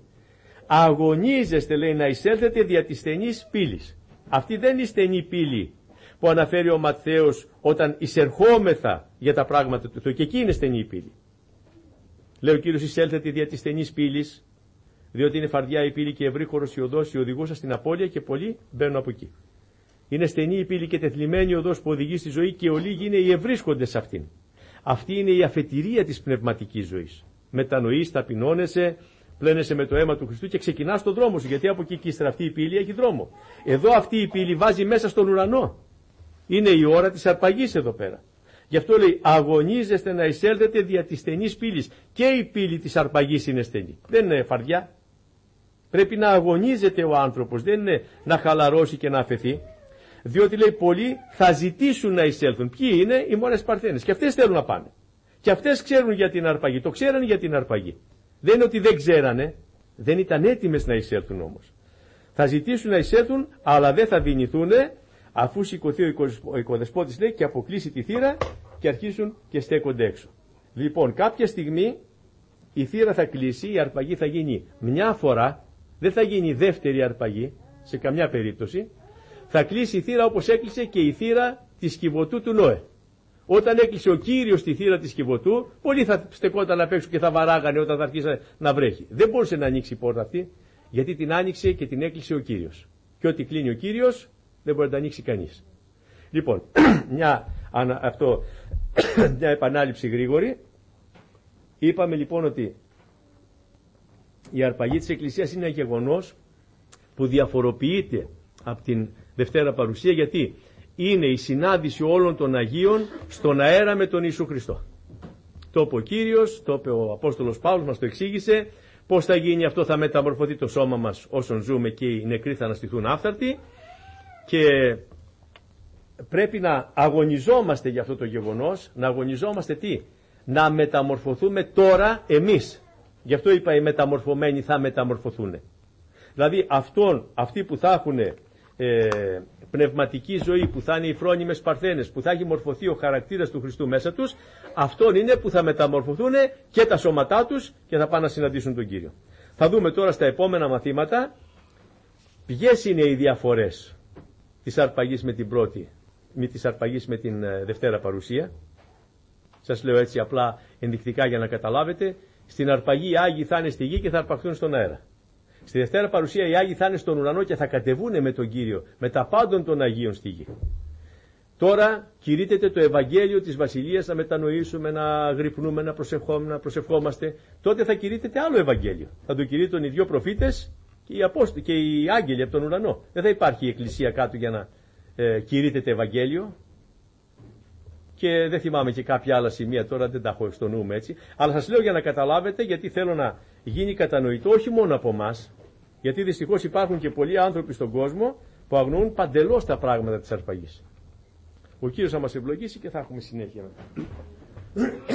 Speaker 1: Αγωνίζεστε, λέει, να εισέλθετε δια της στενής πύλης. Αυτή δεν είναι η στενή πύλη που αναφέρει ο Ματθαίος όταν εισερχόμεθα για τα πράγματα του Θεού, και εκεί είναι στενή η πύλη. Λέει ο Κύριος, εισέλθετε δια της στενής πύλης, διότι είναι φαρδιά η πύλη και ευρύχωρος η οδός, η οδηγούσα στην απώλεια, και πολλοί μπαίνουν από εκεί. Είναι στενή η πύλη και τεθλιμμένη η οδός που οδηγεί στη ζωή, και ολίγοι είναι οι ευρίσκοντες σε αυτήν. Αυτή είναι η αφετηρία της πνευματικής ζωής. Μετανοείς, ταπεινώνεσαι, πλένεσαι με το αίμα του Χριστού και ξεκινάς στον δρόμο σου, γιατί από εκεί και ύστερα αυτή η πύλη έχει δρόμο. Εδώ αυτή η πύλη βάζει μέσα στον ουρανό. Είναι η ώρα της αρπαγής εδώ πέρα. Γι' αυτό λέει, αγωνίζεστε να εισέλθετε δια της στενής πύλης. Και η πύλη της αρπαγής είναι στενή. Δεν είναι φαρδιά. Πρέπει να αγωνίζεται ο άνθρωπος, δεν είναι να χαλαρώσει και να αφαιθεί. Διότι λέει, πολλοί θα ζητήσουν να εισέλθουν. Ποιοι είναι? Οι μόνες παρθένες. Και αυτές θέλουν να πάνε. Και αυτές ξέρουν για την αρπαγή. Το ξέραν για την αρπαγή. Δεν είναι ότι δεν ξέρανε, δεν ήταν έτοιμες να εισέλθουν όμως. Θα ζητήσουν να εισέλθουν, αλλά δεν θα δυνηθούν, αφού σηκωθεί ο οικοδεσπότης, λέει, και αποκλείσει τη θύρα και αρχίσουν και στέκονται έξω. Λοιπόν, κάποια στιγμή η θύρα θα κλείσει, η αρπαγή θα γίνει μια φορά, δεν θα γίνει δεύτερη αρπαγή, σε καμιά περίπτωση. Θα κλείσει η θύρα όπως έκλεισε και η θύρα της Κιβωτού του Νόε. Όταν έκλεισε ο Κύριος τη θύρα της Κιβωτού, πολλοί θα στεκόταν απ' έξω και θα βαράγανε όταν θα αρχίσει να βρέχει. Δεν μπορούσε να ανοίξει η πόρτα αυτή, γιατί την άνοιξε και την έκλεισε ο Κύριος. Και ό,τι κλείνει ο Κύριος δεν μπορεί να τα ανοίξει κανείς. Λοιπόν, μια επανάληψη γρήγορη. Είπαμε λοιπόν ότι η αρπαγή της Εκκλησίας είναι ένα γεγονός που διαφοροποιείται από την Δευτέρα Παρουσία, γιατί είναι η συνάντηση όλων των Αγίων στον αέρα με τον Ιησού Χριστό. Το είπε ο Κύριος, το είπε ο Απόστολος Παύλος, μας το εξήγησε. Πώς θα γίνει αυτό? Θα μεταμορφωθεί το σώμα μας όσων ζούμε και οι νεκροί θα αναστηθούν άφθαρτοι, και πρέπει να αγωνιζόμαστε για αυτό το γεγονός. Να αγωνιζόμαστε τι? Να μεταμορφωθούμε τώρα εμείς. Γι' αυτό είπα οι μεταμορφωμένοι θα μεταμορφωθούν. Δηλαδή αυτοί που θα έχουν πνευματική ζωή, που θα είναι οι φρόνιμες παρθένες, που θα έχει μορφωθεί ο χαρακτήρας του Χριστού μέσα τους, αυτόν είναι που θα μεταμορφωθούν και τα σώματά τους και θα πάνε να συναντήσουν τον Κύριο. Θα δούμε τώρα στα επόμενα μαθήματα ποιες είναι οι διαφορές της αρπαγής με την πρώτη, της αρπαγής με την Δευτέρα Παρουσία. Σας λέω έτσι απλά ενδεικτικά για να καταλάβετε. Στην αρπαγή οι Άγιοι θα είναι στη γη και θα αρπαχθούν στον αέρα. Στη Δευτέρα Παρουσία οι Άγιοι θα είναι στον ουρανό και θα κατεβούνε με τον Κύριο, με τα πάντων των Αγίων στη γη. Τώρα κηρύττεται το Ευαγγέλιο της Βασιλείας, να μετανοήσουμε, να γρυπνούμε, να προσευχόμαστε. Τότε θα κηρύττεται άλλο Ευαγγέλιο. Θα το κηρύττουν οι δύο προφήτες και οι άγγελοι από τον ουρανό. Δεν θα υπάρχει η εκκλησία κάτω για να κηρύτεται Ευαγγέλιο. Και δεν θυμάμαι και κάποια άλλα σημεία τώρα, δεν τα έχω στο νου μου έτσι. Αλλά σας λέω για να καταλάβετε, γιατί θέλω να γίνει κατανοητό όχι μόνο από εμάς. Γιατί δυστυχώς υπάρχουν και πολλοί άνθρωποι στον κόσμο που αγνοούν παντελώς τα πράγματα της αρπαγής. Ο Κύριος θα μας ευλογήσει και θα έχουμε συνέχεια μετά.